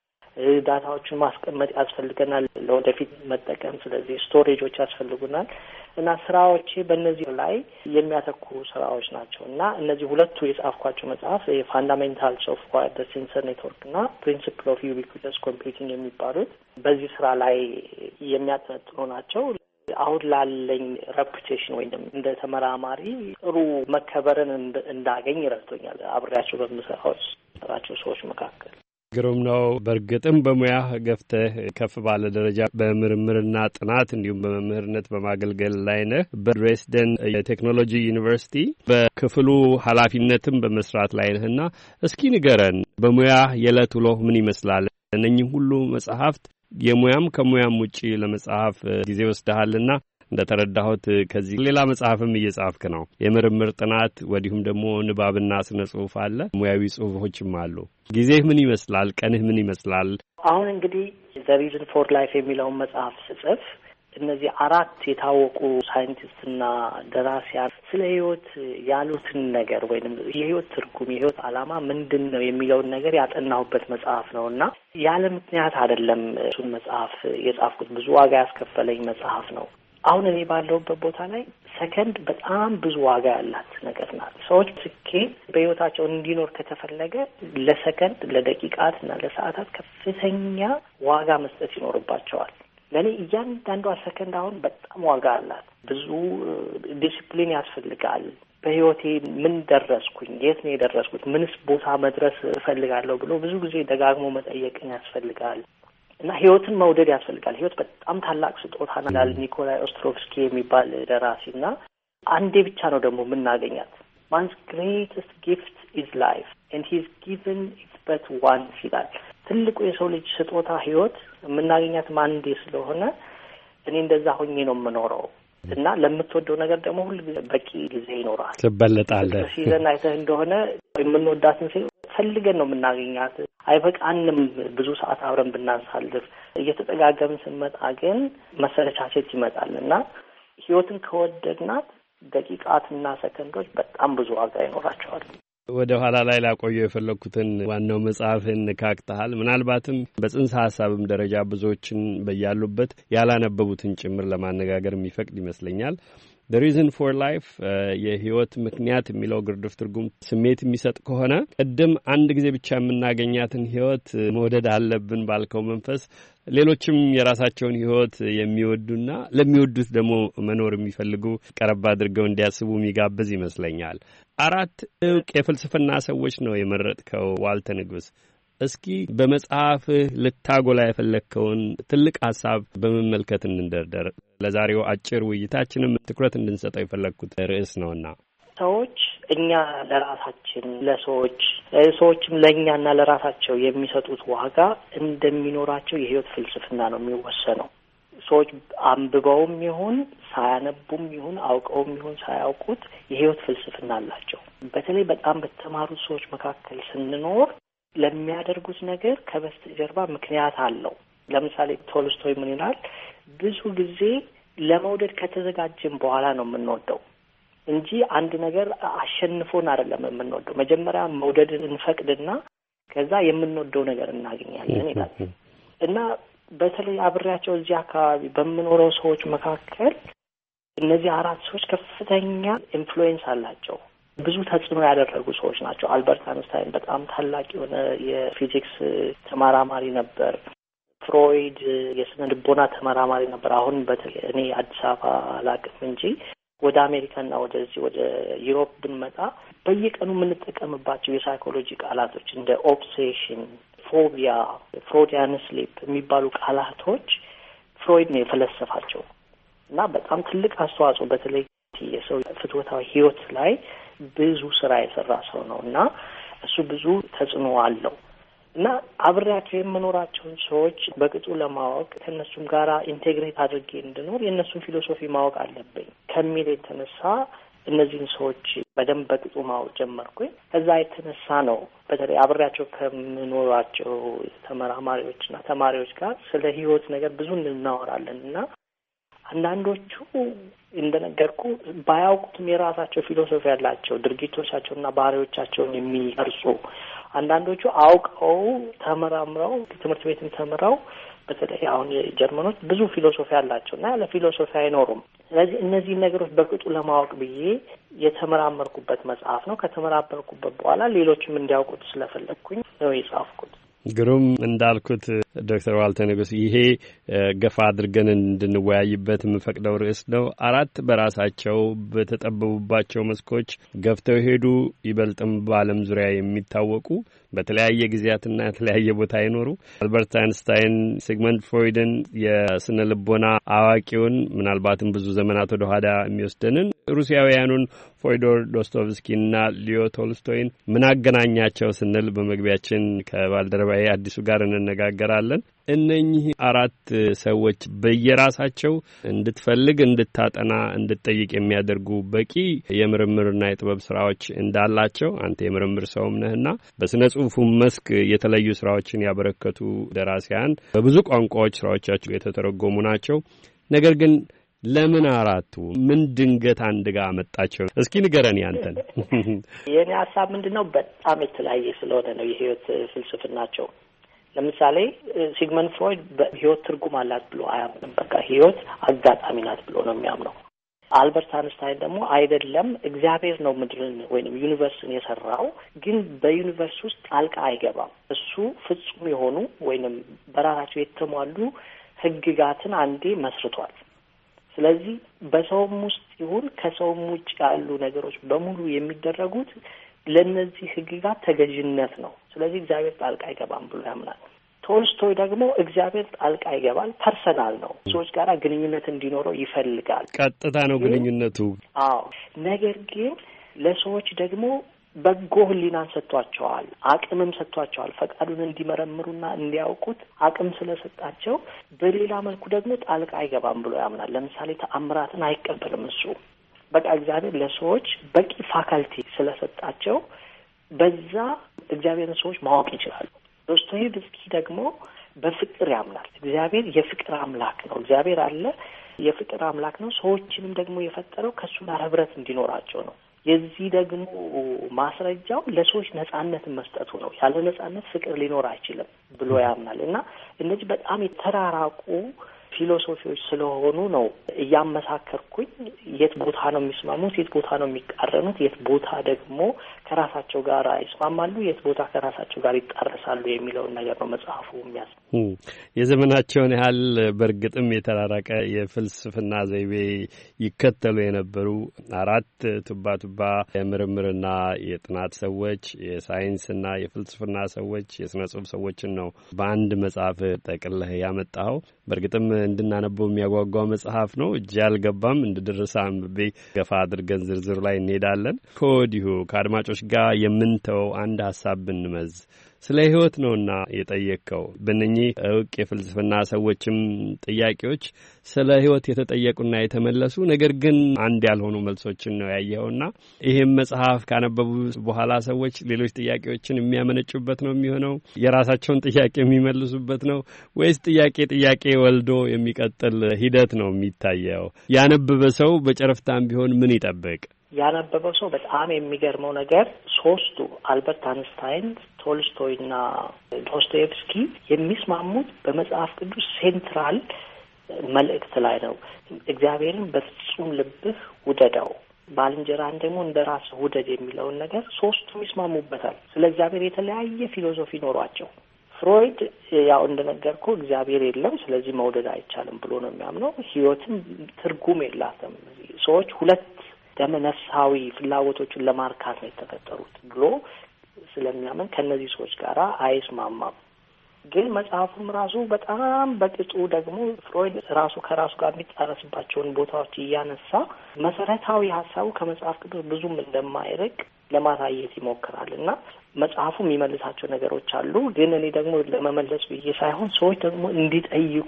ዳታዎችን ማስቀመጥ ያስፈልገናል ለወደፊት መጠቀም። ስለዚህ ስቶሬጆች ያስፈልጉናል እና ስራዎቼ በእነዚህ ላይ የሚያተኩሩ ስራዎች ናቸው እና እነዚህ 2 የጻፍኳቸው መጽሐፍ የፋንዳሜንታልስ ኦፍ ዋይርድ ሴንሰር ኔትወርክ እና ፕሪንሲፕል ኦፍ ዩቢኩተስ ኮምፒውቲንግ የሚባሉት በዚህ ስራ ላይ የሚያጠነጥኑ ናቸው። አሁን ላለኝ ሬፑቴሽን ወይም እንደ ተመራማሪ ጥሩ መከበርን እንዳገኝ ረድቶኛል። አብሬያቸው በምሰራቸው ሰዎች መካከል ግሩም ነው። በእርግጥም በሙያህ ገፍተህ ከፍ ባለ ደረጃ በምርምርና ጥናት እንዲሁም በመምህርነት በማገልገል ላይ ነህ። በድሬስደን የቴክኖሎጂ ዩኒቨርሲቲ በክፍሉ ኃላፊነትም በመስራት ላይ ነህና እስኪ ንገረን በሙያህ የዕለት ውሎህ ምን ይመስላል? እነኚህ ሁሉ መጽሐፍት የሙያም ከሙያም ውጪ ለመጽሐፍ ጊዜ ወስደሃልና እንደተረዳሁት ከዚህ ሌላ መጽሐፍም እየጻፍክ ነው። የምርምር ጥናት ወዲሁም ደግሞ ንባብና ስነ ጽሁፍ አለ፣ ሙያዊ ጽሁፎችም አሉ። ጊዜህ ምን ይመስላል? ቀንህ ምን ይመስላል? አሁን እንግዲህ ዘ ሪዝን ፎር ላይፍ የሚለውን መጽሐፍ ስጽፍ እነዚህ አራት የታወቁ ሳይንቲስትና ደራሲያን ስለ ህይወት ያሉትን ነገር ወይንም የህይወት ትርጉም የህይወት ዓላማ ምንድን ነው የሚለውን ነገር ያጠናሁበት መጽሐፍ ነውና ያለ ምክንያት አይደለም እሱን መጽሐፍ የጻፍኩት። ብዙ ዋጋ ያስከፈለኝ መጽሐፍ ነው። አሁን እኔ ባለሁበት ቦታ ላይ ሰከንድ በጣም ብዙ ዋጋ ያላት ነገር ናት። ሰዎች ስኬት በህይወታቸው እንዲኖር ከተፈለገ ለሰከንድ፣ ለደቂቃት እና ለሰዓታት ከፍተኛ ዋጋ መስጠት ይኖርባቸዋል። ለእኔ እያንዳንዷ ሰከንድ አሁን በጣም ዋጋ አላት። ብዙ ዲሲፕሊን ያስፈልጋል። በህይወቴ ምን ደረስኩኝ፣ የት ነው የደረስኩት፣ ምንስ ቦታ መድረስ እፈልጋለሁ ብሎ ብዙ ጊዜ ደጋግሞ መጠየቅን ያስፈልጋል እና ህይወትን መውደድ ያስፈልጋል። ህይወት በጣም ታላቅ ስጦታ ነው ይላል ኒኮላይ ኦስትሮቭስኪ የሚባል ደራሲ እና አንዴ ብቻ ነው ደግሞ የምናገኛት። Man's greatest gift is life and he is given it but once ይላል። ትልቁ የሰው ልጅ ስጦታ ህይወት የምናገኛት አንዴ ስለሆነ እኔ እንደዛ ሆኜ ነው የምኖረው እና ለምትወደው ነገር ደግሞ ሁሉ በቂ ጊዜ ይኖራል። ትበለጣለህ። ሲዘን አይተህ እንደሆነ የምንወዳትን ሴት ፈልገን ነው የምናገኛት። አይበቃንም ብዙ ሰዓት አብረን ብናሳልፍ። እየተጠጋገምን ስንመጣ ግን መሰለቻቸት ይመጣል እና ህይወትን ከወደድናት ደቂቃትና ሰከንዶች በጣም ብዙ ዋጋ ይኖራቸዋል። ወደ ኋላ ላይ ላቆየው የፈለኩትን ዋናው መጽሐፍን ነካክተሃል። ምናልባትም በጽንሰ ሀሳብም ደረጃ ብዙዎችን በያሉበት ያላነበቡትን ጭምር ለማነጋገር የሚፈቅድ ይመስለኛል። The reason for life የህይወት ምክንያት የሚለው ግርድፍ ትርጉም ስሜት የሚሰጥ ከሆነ ቅድም አንድ ጊዜ ብቻ የምናገኛትን ህይወት መውደድ አለብን ባልከው መንፈስ ሌሎችም የራሳቸውን ህይወት የሚወዱና ለሚወዱት ደግሞ መኖር የሚፈልጉ ቀረብ አድርገው እንዲያስቡ የሚጋብዝ ይመስለኛል። አራት እውቅ የፍልስፍና ሰዎች ነው የመረጥከው ዋልተ ንጉስ። እስኪ በመጽሐፍህ ልታጎላ የፈለግከውን ትልቅ ሀሳብ በመመልከት እንደርደር። ለዛሬው አጭር ውይይታችንም ትኩረት እንድንሰጠው የፈለግኩት ርዕስ ነውና ሰዎች እኛ ለራሳችን ለሰዎች ሰዎችም ለእኛና ለራሳቸው የሚሰጡት ዋጋ እንደሚኖራቸው የህይወት ፍልስፍና ነው የሚወሰነው። ሰዎች አንብበውም ይሁን ሳያነቡም ይሁን አውቀውም ይሁን ሳያውቁት የህይወት ፍልስፍና አላቸው። በተለይ በጣም በተማሩት ሰዎች መካከል ስንኖር ለሚያደርጉት ነገር ከበስተጀርባ ምክንያት አለው። ለምሳሌ ቶልስቶይ ምን ይላል? ብዙ ጊዜ ለመውደድ ከተዘጋጀን በኋላ ነው የምንወደው እንጂ አንድ ነገር አሸንፎን አይደለም የምንወደው። መጀመሪያ መውደድን እንፈቅድና ከዛ የምንወደው ነገር እናገኛለን ይላል እና በተለይ አብሬያቸው እዚህ አካባቢ በምኖረው ሰዎች መካከል እነዚህ አራት ሰዎች ከፍተኛ ኢንፍሉዌንስ አላቸው። ብዙ ተጽዕኖ ያደረጉ ሰዎች ናቸው። አልበርት አንስታይን በጣም ታላቅ የሆነ የፊዚክስ ተመራማሪ ነበር። ፍሮይድ የስነ ልቦና ተመራማሪ ነበር። አሁን በተለይ እኔ አዲስ አበባ አላውቅም እንጂ ወደ አሜሪካና ወደዚህ ወደ ዩሮፕ ብንመጣ በየቀኑ የምንጠቀምባቸው የሳይኮሎጂ ቃላቶች እንደ ኦብሴሽን፣ ፎቢያ፣ ፍሮዲያን ስሊፕ የሚባሉ ቃላቶች ፍሮይድ ነው የፈለሰፋቸው እና በጣም ትልቅ አስተዋጽኦ በተለይ የሰው ፍትወታዊ ህይወት ላይ ብዙ ስራ የሰራ ሰው ነው እና እሱ ብዙ ተጽዕኖ አለው እና አብሬያቸው የምኖራቸውን ሰዎች በቅጡ ለማወቅ ከእነሱም ጋር ኢንቴግሬት አድርጌ እንድኖር የእነሱን ፊሎሶፊ ማወቅ አለብኝ ከሚል የተነሳ እነዚህን ሰዎች በደንብ በቅጡ ማወቅ ጀመርኩኝ። ከዛ የተነሳ ነው በተለይ አብሬያቸው ከምኖራቸው ተመራማሪዎችና ተማሪዎች ጋር ስለ ህይወት ነገር ብዙ እናወራለን እና አንዳንዶቹ እንደነገርኩ ባያውቁትም የራሳቸው ፊሎሶፊ ያላቸው ድርጊቶቻቸውና ባህሪዎቻቸውን የሚቀርጹ፣ አንዳንዶቹ አውቀው ተመራምረው ትምህርት ቤትም ተምረው በተለይ አሁን የጀርመኖች ብዙ ፊሎሶፊ ያላቸው እና ያለ ፊሎሶፊ አይኖሩም። ስለዚህ እነዚህ ነገሮች በቅጡ ለማወቅ ብዬ የተመራመርኩበት መጽሐፍ ነው። ከተመራመርኩበት በኋላ ሌሎችም እንዲያውቁት ስለፈለግኩኝ ነው የጻፍኩት። ግሩም እንዳልኩት ዶክተር ዋልተ ንጉስ ይሄ ገፋ አድርገን እንድንወያይበት የምፈቅደው ርዕስ ነው። አራት በራሳቸው በተጠበቡባቸው መስኮች ገፍተው ሄዱ ይበልጥም በዓለም ዙሪያ የሚታወቁ በተለያየ ጊዜያትና የተለያየ ቦታ ይኖሩ አልበርት አይንስታይን፣ ሲግመንድ ፍሮይድን የስነ ልቦና አዋቂውን ምናልባትም ብዙ ዘመናት ወደ ኋላ የሚወስደንን ሩሲያውያኑን ፎዶር ዶስቶቭስኪና ሊዮ ቶልስቶይን ምን አገናኛቸው ስንል በመግቢያችን ከባልደረባዬ አዲሱ ጋር እንነጋገራለን። እነኚህ አራት ሰዎች በየራሳቸው እንድትፈልግ፣ እንድታጠና፣ እንድትጠይቅ የሚያደርጉ በቂ የምርምርና የጥበብ ስራዎች እንዳላቸው አንተ የምርምር ሰውም ነህና በስነ ጽሁፉም መስክ የተለዩ ስራዎችን ያበረከቱ ደራሲያን በብዙ ቋንቋዎች ስራዎቻቸው የተተረጎሙ ናቸው። ነገር ግን ለምን አራቱ? ምን ድንገት አንድ ጋር አመጣቸው? እስኪ ንገረን ያንተን። የኔ ሀሳብ ምንድነው? በጣም የተለያየ ስለሆነ ነው የህይወት ፍልስፍናቸው። ለምሳሌ ሲግመንድ ፍሮይድ በህይወት ትርጉም አላት ብሎ አያምንም። በቃ ህይወት አጋጣሚ ናት ብሎ ነው የሚያምነው። አልበርት አንስታይን ደግሞ አይደለም፣ እግዚአብሔር ነው ምድርን ወይንም ዩኒቨርስን የሰራው፣ ግን በዩኒቨርስ ውስጥ ጣልቃ አይገባም። እሱ ፍጹም የሆኑ ወይንም በራሳቸው የተሟሉ ህግጋትን አንዴ መስርቷል። ስለዚህ በሰውም ውስጥ ይሁን ከሰውም ውጭ ያሉ ነገሮች በሙሉ የሚደረጉት ለእነዚህ ህግጋት ተገዥነት ነው። ስለዚህ እግዚአብሔር ጣልቃ አይገባም ብሎ ያምናል። ቶልስቶይ ደግሞ እግዚአብሔር ጣልቃ ይገባል፣ ፐርሰናል ነው፣ ሰዎች ጋር ግንኙነት እንዲኖረው ይፈልጋል። ቀጥታ ነው ግንኙነቱ። አዎ። ነገር ግን ለሰዎች ደግሞ በጎ ህሊናን ሰጥቷቸዋል፣ አቅምም ሰጥቷቸዋል። ፈቃዱን እንዲመረምሩና እንዲያውቁት አቅም ስለሰጣቸው በሌላ መልኩ ደግሞ ጣልቃ አይገባም ብሎ ያምናል። ለምሳሌ ተአምራትን አይቀበልም እሱ። በቃ እግዚአብሔር ለሰዎች በቂ ፋካልቲ ስለሰጣቸው በዛ እግዚአብሔርን ሰዎች ማወቅ ይችላሉ። ዶስቶዬቭስኪ ደግሞ በፍቅር ያምናል። እግዚአብሔር የፍቅር አምላክ ነው። እግዚአብሔር አለ፣ የፍቅር አምላክ ነው። ሰዎችንም ደግሞ የፈጠረው ከእሱ ጋር ህብረት እንዲኖራቸው ነው። የዚህ ደግሞ ማስረጃው ለሰዎች ነጻነትን መስጠቱ ነው። ያለ ነጻነት ፍቅር ሊኖር አይችልም ብሎ ያምናል። እና እነዚህ በጣም የተራራቁ ፊሎሶፊዎች ስለሆኑ ነው እያመሳከርኩኝ የት ቦታ ነው የሚስማሙት፣ የት ቦታ ነው የሚቃረኑት፣ የት ቦታ ደግሞ ከራሳቸው ጋር ይስማማሉ፣ የት ቦታ ከራሳቸው ጋር ይጣረሳሉ የሚለውን ነገር ነው መጽሐፉ የሚያስ የዘመናቸውን ያህል በእርግጥም የተራራቀ የፍልስፍና ዘይቤ ይከተሉ የነበሩ አራት ቱባ የምርምርና የጥናት ሰዎች፣ የሳይንስና የፍልስፍና ሰዎች፣ የስነ ጽሁፍ ሰዎችን ነው በአንድ መጽሐፍ ጠቅልለህ ያመጣኸው። በእርግጥም እንድናነበው የሚያጓጓው መጽሐፍ ነው። እጅ ያልገባም እንደደረሰ አንብቤ ገፋ አድርገን ዝርዝሩ ላይ እንሄዳለን። ከወዲሁ ከአድማጮች ጋር የምንተው አንድ ሀሳብ ብንመዝ ስለ ህይወት ነውና የጠየቅከው። በእነኚህ እውቅ የፍልስፍና ሰዎችም ጥያቄዎች ስለ ህይወት የተጠየቁና የተመለሱ ነገር ግን አንድ ያልሆኑ መልሶችን ነው ያየኸውና ይህም መጽሐፍ ካነበቡ በኋላ ሰዎች ሌሎች ጥያቄዎችን የሚያመነጩበት ነው የሚሆነው? የራሳቸውን ጥያቄ የሚመልሱበት ነው ወይስ ጥያቄ ወልዶ የሚቀጥል ሂደት ነው የሚታየው? ያነበበ ሰው በጨረፍታም ቢሆን ምን ይጠብቅ? ያነበበው ሰው በጣም የሚገርመው ነገር ሶስቱ አልበርት አንስታይን፣ ቶልስቶይና ዶስቶዬቭስኪ የሚስማሙት በመጽሐፍ ቅዱስ ሴንትራል መልእክት ላይ ነው። እግዚአብሔርን በፍጹም ልብህ ውደደው፣ ባልንጀራን ደግሞ እንደ ራስህ ውደድ የሚለውን ነገር ሶስቱም ይስማሙበታል። ስለ እግዚአብሔር የተለያየ ፊሎሶፊ ኖሯቸው ፍሮይድ ያው እንደነገርኩ እግዚአብሔር የለም ስለዚህ መውደድ አይቻልም ብሎ ነው የሚያምነው። ህይወትም ትርጉም የላትም፣ ሰዎች ሁለት ደመ ነፍሳዊ ፍላጎቶችን ለማርካት ነው የተፈጠሩት ብሎ ስለሚያምን ከነዚህ ሰዎች ጋር አይስማማም። ግን መጽሐፉም ራሱ በጣም በቅጡ ደግሞ ፍሮይድ ራሱ ከራሱ ጋር የሚጣረስባቸውን ቦታዎች እያነሳ መሰረታዊ ሀሳቡ ከመጽሐፍ ቅዱስ ብዙም እንደማይርቅ ለማሳየት ይሞክራል እና መጽሐፉ የሚመልሳቸው ነገሮች አሉ። ግን እኔ ደግሞ ለመመለስ ብዬ ሳይሆን ሰዎች ደግሞ እንዲጠይቁ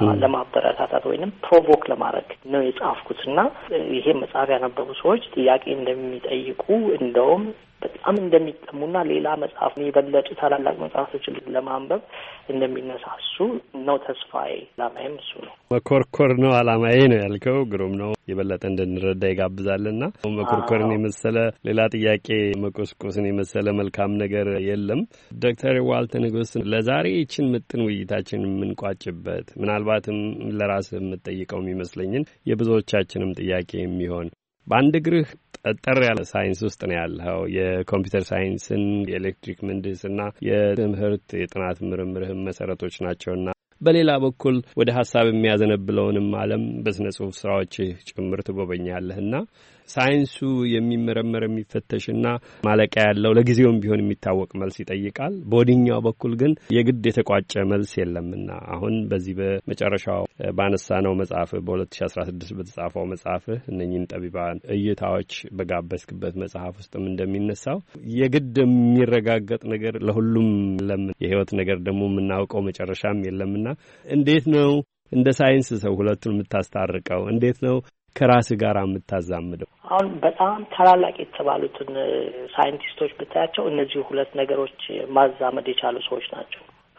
ለማበረታታት ወይንም ፕሮቮክ ለማድረግ ነው የጻፍኩት እና ይሄ መጽሐፍ ያነበቡ ሰዎች ጥያቄ እንደሚጠይቁ እንደውም በጣም እንደሚጠሙና ሌላ መጽሐፍ የበለጡ ታላላቅ መጽሐፎችን ለማንበብ እንደሚነሳሱ ነው ተስፋዬ። ዓላማዬም እሱ ነው። መኮርኮር ነው ዓላማዬ ነው ያልከው ግሩም ነው። የበለጠ እንድንረዳ ይጋብዛልና መኮርኮርን የመሰለ ሌላ ጥያቄ መቆስቆስን የመሰለ መልካም ነገር የለም። ዶክተር ዋልተ ንጉስ ለዛሬ ይችን ምጥን ውይይታችን የምንቋጭበት ምናልባትም ለራስህ የምትጠይቀው የሚመስለኝን የብዙዎቻችንም ጥያቄ የሚሆን በአንድ እግርህ ጠጠር ያለ ሳይንስ ውስጥ ነው ያለው። የኮምፒውተር ሳይንስን፣ የኤሌክትሪክ ምህንድስና የትምህርት የጥናት ምርምርህም መሰረቶች ናቸውና በሌላ በኩል ወደ ሀሳብ የሚያዘነብለውንም ዓለም በስነ ጽሁፍ ስራዎችህ ጭምር ትጎበኛለህና ሳይንሱ የሚመረመር የሚፈተሽና ማለቂያ ያለው ለጊዜውም ቢሆን የሚታወቅ መልስ ይጠይቃል። በወዲኛው በኩል ግን የግድ የተቋጨ መልስ የለምና አሁን በዚህ በመጨረሻው ባነሳነው መጽሐፍ በ2016 በተጻፈው መጽሐፍ እነኚህን ጠቢባን እይታዎች በጋበዝክበት መጽሐፍ ውስጥም እንደሚነሳው የግድ የሚረጋገጥ ነገር ለሁሉም ለምን የህይወት ነገር ደግሞ የምናውቀው መጨረሻም የለምና እንዴት ነው እንደ ሳይንስ ሰው ሁለቱን የምታስታርቀው? እንዴት ነው ከራስህ ጋር የምታዛምደው? አሁን በጣም ታላላቅ የተባሉትን ሳይንቲስቶች ብታያቸው እነዚህ ሁለት ነገሮች ማዛመድ የቻሉ ሰዎች ናቸው።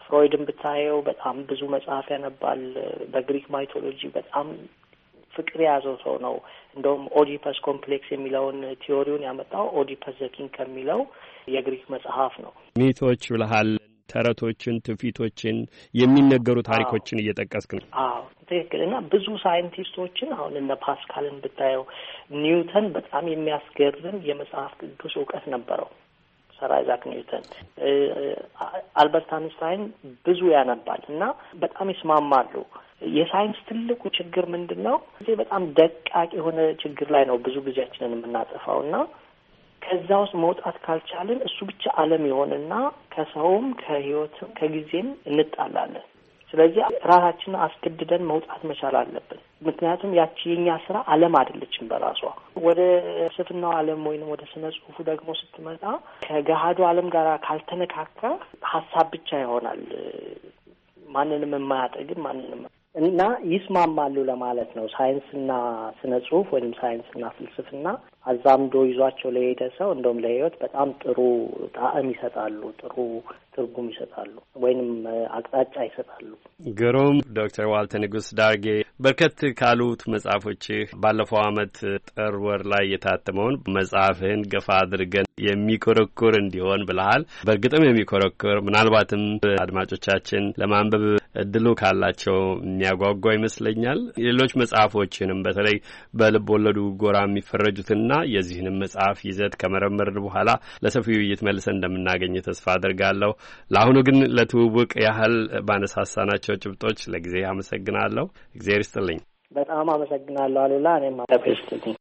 ፍሮይድን ብታየው በጣም ብዙ መጽሐፍ ያነባል። በግሪክ ማይቶሎጂ በጣም ፍቅር የያዘው ሰው ነው። እንደውም ኦዲፐስ ኮምፕሌክስ የሚለውን ቲዮሪውን ያመጣው ኦዲፐስ ዘ ኪንግ ከሚለው የግሪክ መጽሐፍ ነው። ሚቶች ብለሃል፣ ተረቶችን፣ ትውፊቶችን፣ የሚነገሩ ታሪኮችን እየጠቀስክ ነው። አዎ ትክክል። እና ብዙ ሳይንቲስቶችን አሁን እነ ፓስካልን ብታየው፣ ኒውተን በጣም የሚያስገርም የመጽሐፍ ቅዱስ እውቀት ነበረው። ሰር አይዛክ ኒውተን፣ አልበርት አንስታይን ብዙ ያነባል እና በጣም ይስማማሉ። የሳይንስ ትልቁ ችግር ምንድን ነው? እዚህ በጣም ደቃቅ የሆነ ችግር ላይ ነው ብዙ ጊዜያችንን የምናጠፋው እና ከዛ ውስጥ መውጣት ካልቻልን እሱ ብቻ ዓለም ይሆንና ከሰውም ከህይወትም ከጊዜም እንጣላለን። ስለዚህ ራሳችንን አስገድደን መውጣት መቻል አለብን። ምክንያቱም ያቺ የኛ ስራ ዓለም አይደለችም በራሷ። ወደ ፍልስፍናው ዓለም ወይንም ወደ ስነ ጽሁፉ ደግሞ ስትመጣ ከገሃዱ ዓለም ጋር ካልተነካካ ሀሳብ ብቻ ይሆናል፣ ማንንም የማያጠግብ ማንንም እና ይስማማሉ ለማለት ነው። ሳይንስና ስነ ጽሁፍ ወይም ሳይንስና ፍልስፍና አዛምዶ ይዟቸው ለሄደ ሰው እንደውም ለህይወት በጣም ጥሩ ጣዕም ይሰጣሉ፣ ጥሩ ትርጉም ይሰጣሉ፣ ወይንም አቅጣጫ ይሰጣሉ። ግሩም። ዶክተር ዋልተ ንጉስ ዳርጌ በርከት ካሉት መጽሐፎችህ ባለፈው ዓመት ጥር ወር ላይ የታተመውን መጽሐፍህን ገፋ አድርገን የሚኮረኩር እንዲሆን ብለሃል። በእርግጥም የሚኮረኩር ምናልባትም አድማጮቻችን ለማንበብ እድሉ ካላቸው የሚያጓጓ ይመስለኛል። ሌሎች መጽሐፎችንም በተለይ በልብ ወለዱ ጎራ የሚፈረጁትና የዚህንም መጽሐፍ ይዘት ከመረመርን በኋላ ለሰፊው ውይይት መልሰን እንደምናገኝ ተስፋ አድርጋለሁ። ለአሁኑ ግን ለትውውቅ ያህል ባነሳሳናቸው ጭብጦች ለጊዜ አመሰግናለሁ። እግዚአብሔር ይስጥልኝ። በጣም አመሰግናለሁ አሉላ። እኔም አመሰግናለሁ።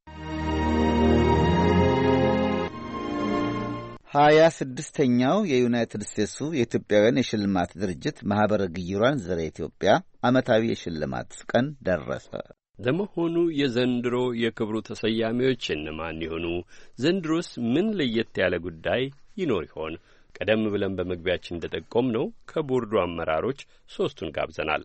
26ኛው የዩናይትድ ስቴትሱ የኢትዮጵያውያን የሽልማት ድርጅት ማህበረ ግይሯን ዘረ ኢትዮጵያ ዓመታዊ የሽልማት ቀን ደረሰ። ለመሆኑ የዘንድሮ የክብሩ ተሰያሚዎች እነማን ይሆኑ? ዘንድሮስ ምን ለየት ያለ ጉዳይ ይኖር ይሆን? ቀደም ብለን በመግቢያችን እንደጠቆም ነው ከቦርዱ አመራሮች ሶስቱን ጋብዘናል።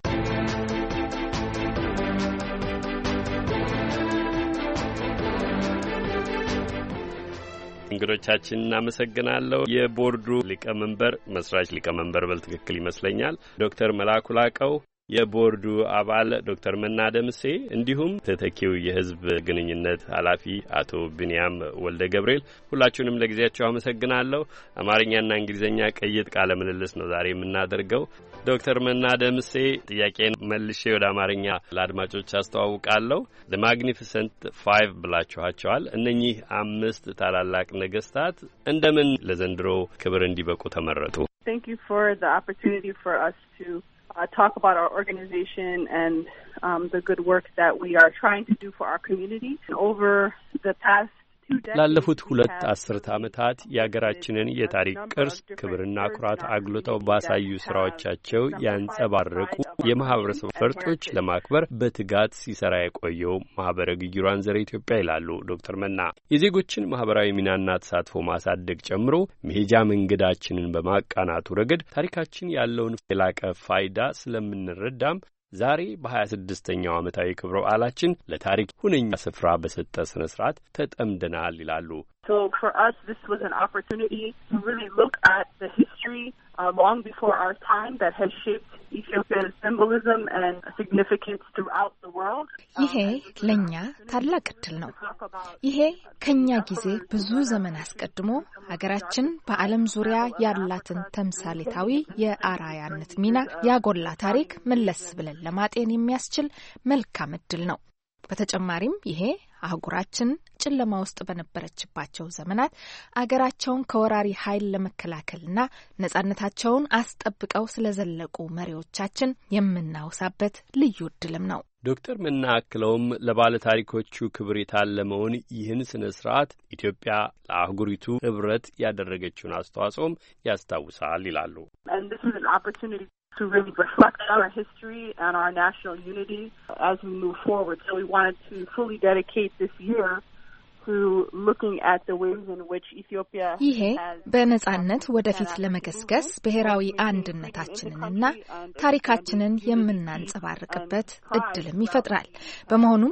እንግዶቻችን እናመሰግናለሁ። የቦርዱ ሊቀመንበር መስራች ሊቀመንበር በትክክል ይመስለኛል ዶክተር መላኩ ላቀው፣ የቦርዱ አባል ዶክተር መና ደምሴ እንዲሁም ተተኪው የህዝብ ግንኙነት ኃላፊ አቶ ቢንያም ወልደ ገብርኤል፣ ሁላችሁንም ለጊዜያችሁ አመሰግናለሁ። አማርኛና እንግሊዝኛ ቀይጥ ቃለ ምልልስ ነው ዛሬ የምናደርገው። ዶክተር መና ደምሴ ጥያቄን መልሼ ወደ አማርኛ ለአድማጮች አስተዋውቃለሁ። the magnificent 5 ብላችኋቸዋል። እነኚህ 5 ታላላቅ ነገስታት እንደምን ለዘንድሮ ክብር እንዲበቁ ተመረጡ? Thank you for the opportunity for us to talk about our organization and the good work that we are trying to do for our community. Over the past ላለፉት 2 አስርት ዓመታት የአገራችንን የታሪክ ቅርስ ክብርና ኩራት አጉልተው ባሳዩ ስራዎቻቸው ያንጸባረቁ የማህበረሰብ ፈርጦች ለማክበር በትጋት ሲሰራ የቆየው ማህበረ ግይሯን ዘረ ኢትዮጵያ ይላሉ ዶክተር መና። የዜጎችን ማህበራዊ ሚናና ተሳትፎ ማሳደግ ጨምሮ መሄጃ መንገዳችንን በማቃናቱ ረገድ ታሪካችን ያለውን የላቀ ፋይዳ ስለምንረዳም ዛሬ በ26ኛው ዓመታዊ ክብረ በዓላችን ለታሪክ ሁነኛ ስፍራ በሰጠ ስነ ስርዓት ተጠምደናል ይላሉ። So for us, this was an opportunity to really look at the history long before our time that has shaped Ethiopia's symbolism and significance throughout the world. ይሄ ለኛ ታላቅ ዕድል ነው። ይሄ ከኛ ጊዜ ብዙ ዘመን አስቀድሞ ሀገራችን በዓለም ዙሪያ ያላትን ተምሳሌታዊ የአራያነት ሚና ያጎላ ታሪክ መለስ ብለን ለማጤን የሚያስችል መልካም ዕድል ነው። በተጨማሪም ይሄ አህጉራችን ጨለማ ውስጥ በነበረችባቸው ዘመናት አገራቸውን ከወራሪ ኃይል ለመከላከልና ነጻነታቸውን አስጠብቀው ስለዘለቁ መሪዎቻችን የምናወሳበት ልዩ ዕድልም ነው። ዶክተር መና አክለውም ለባለ ታሪኮቹ ክብር የታለመውን ይህን ስነ ስርዓት ኢትዮጵያ ለአህጉሪቱ ህብረት ያደረገችውን አስተዋጽኦም ያስታውሳል ይላሉ። And this is an opportunity to really reflect on our history and our national unity as we move forward. So we wanted to fully dedicate this year to looking at the ways in which Ethiopia ይሄ በነጻነት ወደፊት ለመገስገስ ብሔራዊ አንድነታችንንና ታሪካችንን የምናንጸባርቅበት እድልም ይፈጥራል። በመሆኑም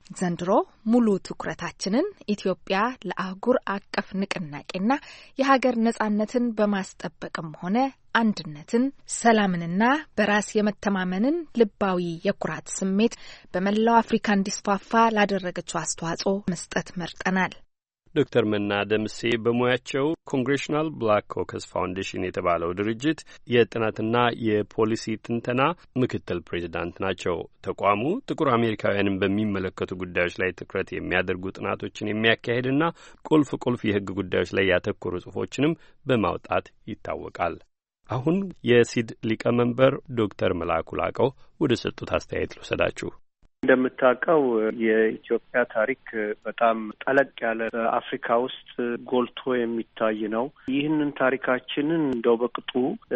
ዘንድሮ ሙሉ ትኩረታችንን ኢትዮጵያ ለአህጉር አቀፍ ንቅናቄና የሀገር ነጻነትን በማስጠበቅም ሆነ አንድነትን፣ ሰላምንና በራስ የመተማመንን ልባዊ የኩራት ስሜት በመላው አፍሪካ እንዲስፋፋ ላደረገችው አስተዋጽኦ መስጠት መርጠናል። ዶክተር መና ደምሴ በሙያቸው ኮንግሬሽናል ብላክ ኮከስ ፋውንዴሽን የተባለው ድርጅት የጥናትና የፖሊሲ ትንተና ምክትል ፕሬዚዳንት ናቸው። ተቋሙ ጥቁር አሜሪካውያንን በሚመለከቱ ጉዳዮች ላይ ትኩረት የሚያደርጉ ጥናቶችን የሚያካሄድና ቁልፍ የሕግ ጉዳዮች ላይ ያተኮሩ ጽሑፎችንም በማውጣት ይታወቃል። አሁን የሲድ ሊቀመንበር ዶክተር መላኩ ላቀው ወደ ሰጡት አስተያየት ልውሰዳችሁ። እንደምታውቀው የኢትዮጵያ ታሪክ በጣም ጠለቅ ያለ በአፍሪካ ውስጥ ጎልቶ የሚታይ ነው። ይህንን ታሪካችንን እንደው በቅጡ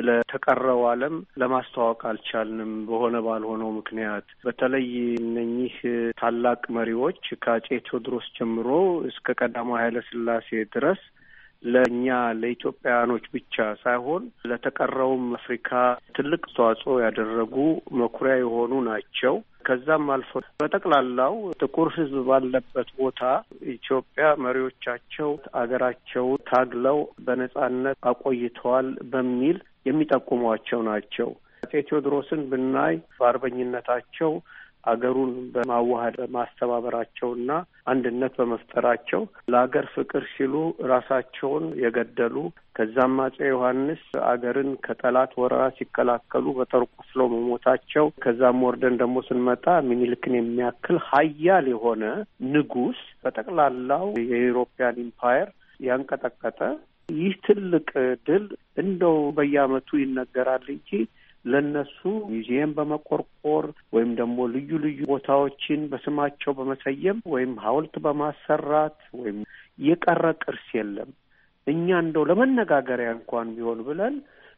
ለተቀረው ዓለም ለማስተዋወቅ አልቻልንም በሆነ ባልሆነው ምክንያት። በተለይ እነኚህ ታላቅ መሪዎች ከአጼ ቴዎድሮስ ጀምሮ እስከ ቀዳማዊ ኃይለ ሥላሴ ድረስ ለእኛ ለኢትዮጵያውያኖች ብቻ ሳይሆን ለተቀረውም አፍሪካ ትልቅ አስተዋጽኦ ያደረጉ መኩሪያ የሆኑ ናቸው። ከዛም አልፎ በጠቅላላው ጥቁር ሕዝብ ባለበት ቦታ ኢትዮጵያ መሪዎቻቸው አገራቸው ታግለው በነጻነት አቆይተዋል በሚል የሚጠቁሟቸው ናቸው። አጼ ቴዎድሮስን ብናይ በአርበኝነታቸው አገሩን በማዋሃድ በማስተባበራቸውና አንድነት በመፍጠራቸው ለአገር ፍቅር ሲሉ ራሳቸውን የገደሉ፣ ከዛም አጼ ዮሐንስ አገርን ከጠላት ወረራ ሲከላከሉ በጦር ቆስለው መሞታቸው፣ ከዛም ወርደን ደግሞ ስንመጣ ሚኒልክን የሚያክል ኃያል የሆነ ንጉሥ በጠቅላላው የኢሮፒያን ኢምፓየር ያንቀጠቀጠ ይህ ትልቅ ድል እንደው በየዓመቱ ይነገራል እንጂ ለነሱ ሙዚየም በመቆርቆር ወይም ደግሞ ልዩ ልዩ ቦታዎችን በስማቸው በመሰየም ወይም ሐውልት በማሰራት ወይም የቀረ ቅርስ የለም። እኛ እንደው ለመነጋገሪያ እንኳን ቢሆን ብለን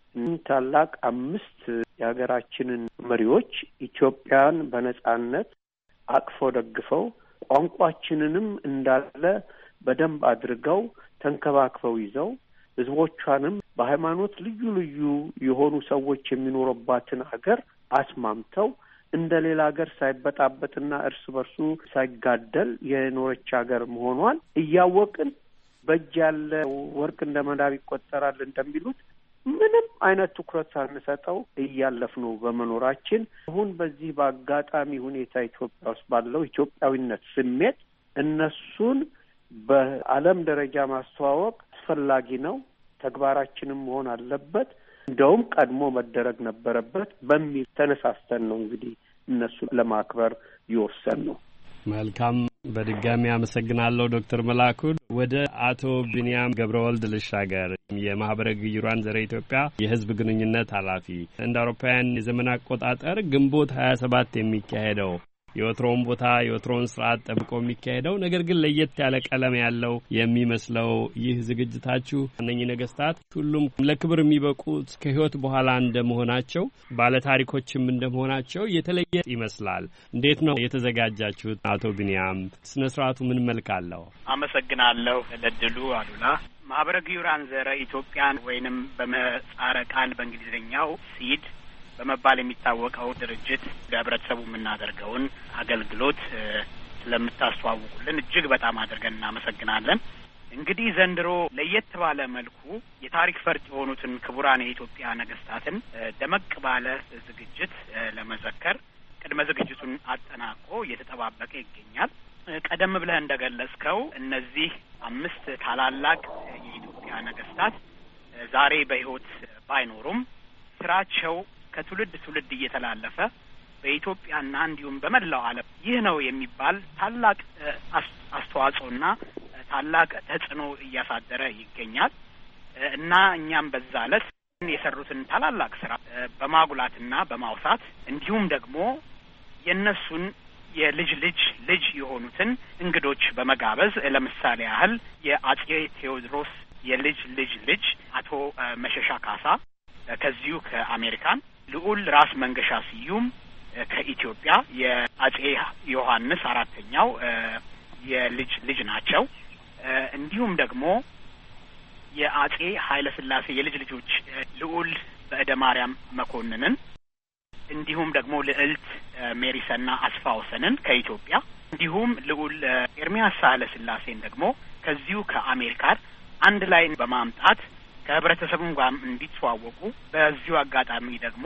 ታላቅ 5 የሀገራችንን መሪዎች ኢትዮጵያን በነጻነት አቅፈው ደግፈው ቋንቋችንንም እንዳለ በደንብ አድርገው ተንከባክበው ይዘው ህዝቦቿንም በሃይማኖት ልዩ ልዩ የሆኑ ሰዎች የሚኖሩባትን ሀገር አስማምተው እንደ ሌላ ሀገር ሳይበጣበጥና እርስ በርሱ ሳይጋደል የኖረች ሀገር መሆኗን እያወቅን በእጅ ያለ ወርቅ እንደ መዳብ ይቆጠራል እንደሚሉት ምንም አይነት ትኩረት ሳንሰጠው እያለፍነው በመኖራችን አሁን በዚህ በአጋጣሚ ሁኔታ ኢትዮጵያ ውስጥ ባለው ኢትዮጵያዊነት ስሜት እነሱን በዓለም ደረጃ ማስተዋወቅ አስፈላጊ ነው፣ ተግባራችንም መሆን አለበት፣ እንደውም ቀድሞ መደረግ ነበረበት በሚል ተነሳስተን ነው እንግዲህ እነሱን ለማክበር ይወሰን ነው። መልካም። በድጋሚ አመሰግናለሁ ዶክተር መላኩ። ወደ አቶ ቢንያም ገብረወልድ ልሻገር። የማህበረ ግዩራን ዘረ ኢትዮጵያ የህዝብ ግንኙነት ኃላፊ። እንደ አውሮፓውያን የዘመን አቆጣጠር ግንቦት 27 የሚካሄደው የወትሮውን ቦታ የወትሮውን ስርዓት ጠብቆ የሚካሄደው ነገር ግን ለየት ያለ ቀለም ያለው የሚመስለው ይህ ዝግጅታችሁ እነኚህ ነገስታት ሁሉም ለክብር የሚበቁት ከህይወት በኋላ እንደመሆናቸው ባለታሪኮችም እንደመሆናቸው የተለየ ይመስላል። እንዴት ነው የተዘጋጃችሁት? አቶ ቢንያም፣ ስነ ስርዓቱ ምን መልክ አለው? አመሰግናለሁ ለድሉ አሉላ። ማህበረ ግዩራን ዘረ ኢትዮጵያን ወይንም በምህጻረ ቃል በእንግሊዝኛው ሲድ በመባል የሚታወቀው ድርጅት ለህብረተሰቡ የምናደርገውን አገልግሎት ስለምታስተዋውቁልን እጅግ በጣም አድርገን እናመሰግናለን። እንግዲህ ዘንድሮ ለየት ባለ መልኩ የታሪክ ፈርጥ የሆኑትን ክቡራን የኢትዮጵያ ነገስታትን ደመቅ ባለ ዝግጅት ለመዘከር ቅድመ ዝግጅቱን አጠናቆ እየተጠባበቀ ይገኛል። ቀደም ብለህ እንደገለጽከው እነዚህ 5 ታላላቅ የኢትዮጵያ ነገስታት ዛሬ በህይወት ባይኖሩም ስራቸው ከትውልድ ትውልድ እየተላለፈ በኢትዮጵያና እንዲሁም በመላው ዓለም ይህ ነው የሚባል ታላቅ አስተዋጽኦና ታላቅ ተጽዕኖ እያሳደረ ይገኛል እና እኛም በዛ ዕለት የሰሩትን ታላላቅ ስራ በማጉላትና በማውሳት እንዲሁም ደግሞ የእነሱን የልጅ ልጅ የሆኑትን እንግዶች በመጋበዝ ለምሳሌ ያህል የአጼ ቴዎድሮስ የልጅ ልጅ አቶ መሸሻ ካሳ ከዚሁ ከአሜሪካን፣ ልዑል ራስ መንገሻ ስዩም ከኢትዮጵያ የአጼ ዮሐንስ 4ኛው የልጅ ናቸው። እንዲሁም ደግሞ የአጼ ኃይለ ሥላሴ የልጅ ልጆች ልዑል በእደ ማርያም መኮንንን እንዲሁም ደግሞ ልዕልት ሜሪሰና አስፋውሰንን ከኢትዮጵያ እንዲሁም ልዑል ኤርሚያስ ሳህለ ስላሴን ደግሞ ከዚሁ ከአሜሪካ አንድ ላይ በማምጣት ከህብረተሰቡ ጋር እንዲተዋወቁ በዚሁ አጋጣሚ ደግሞ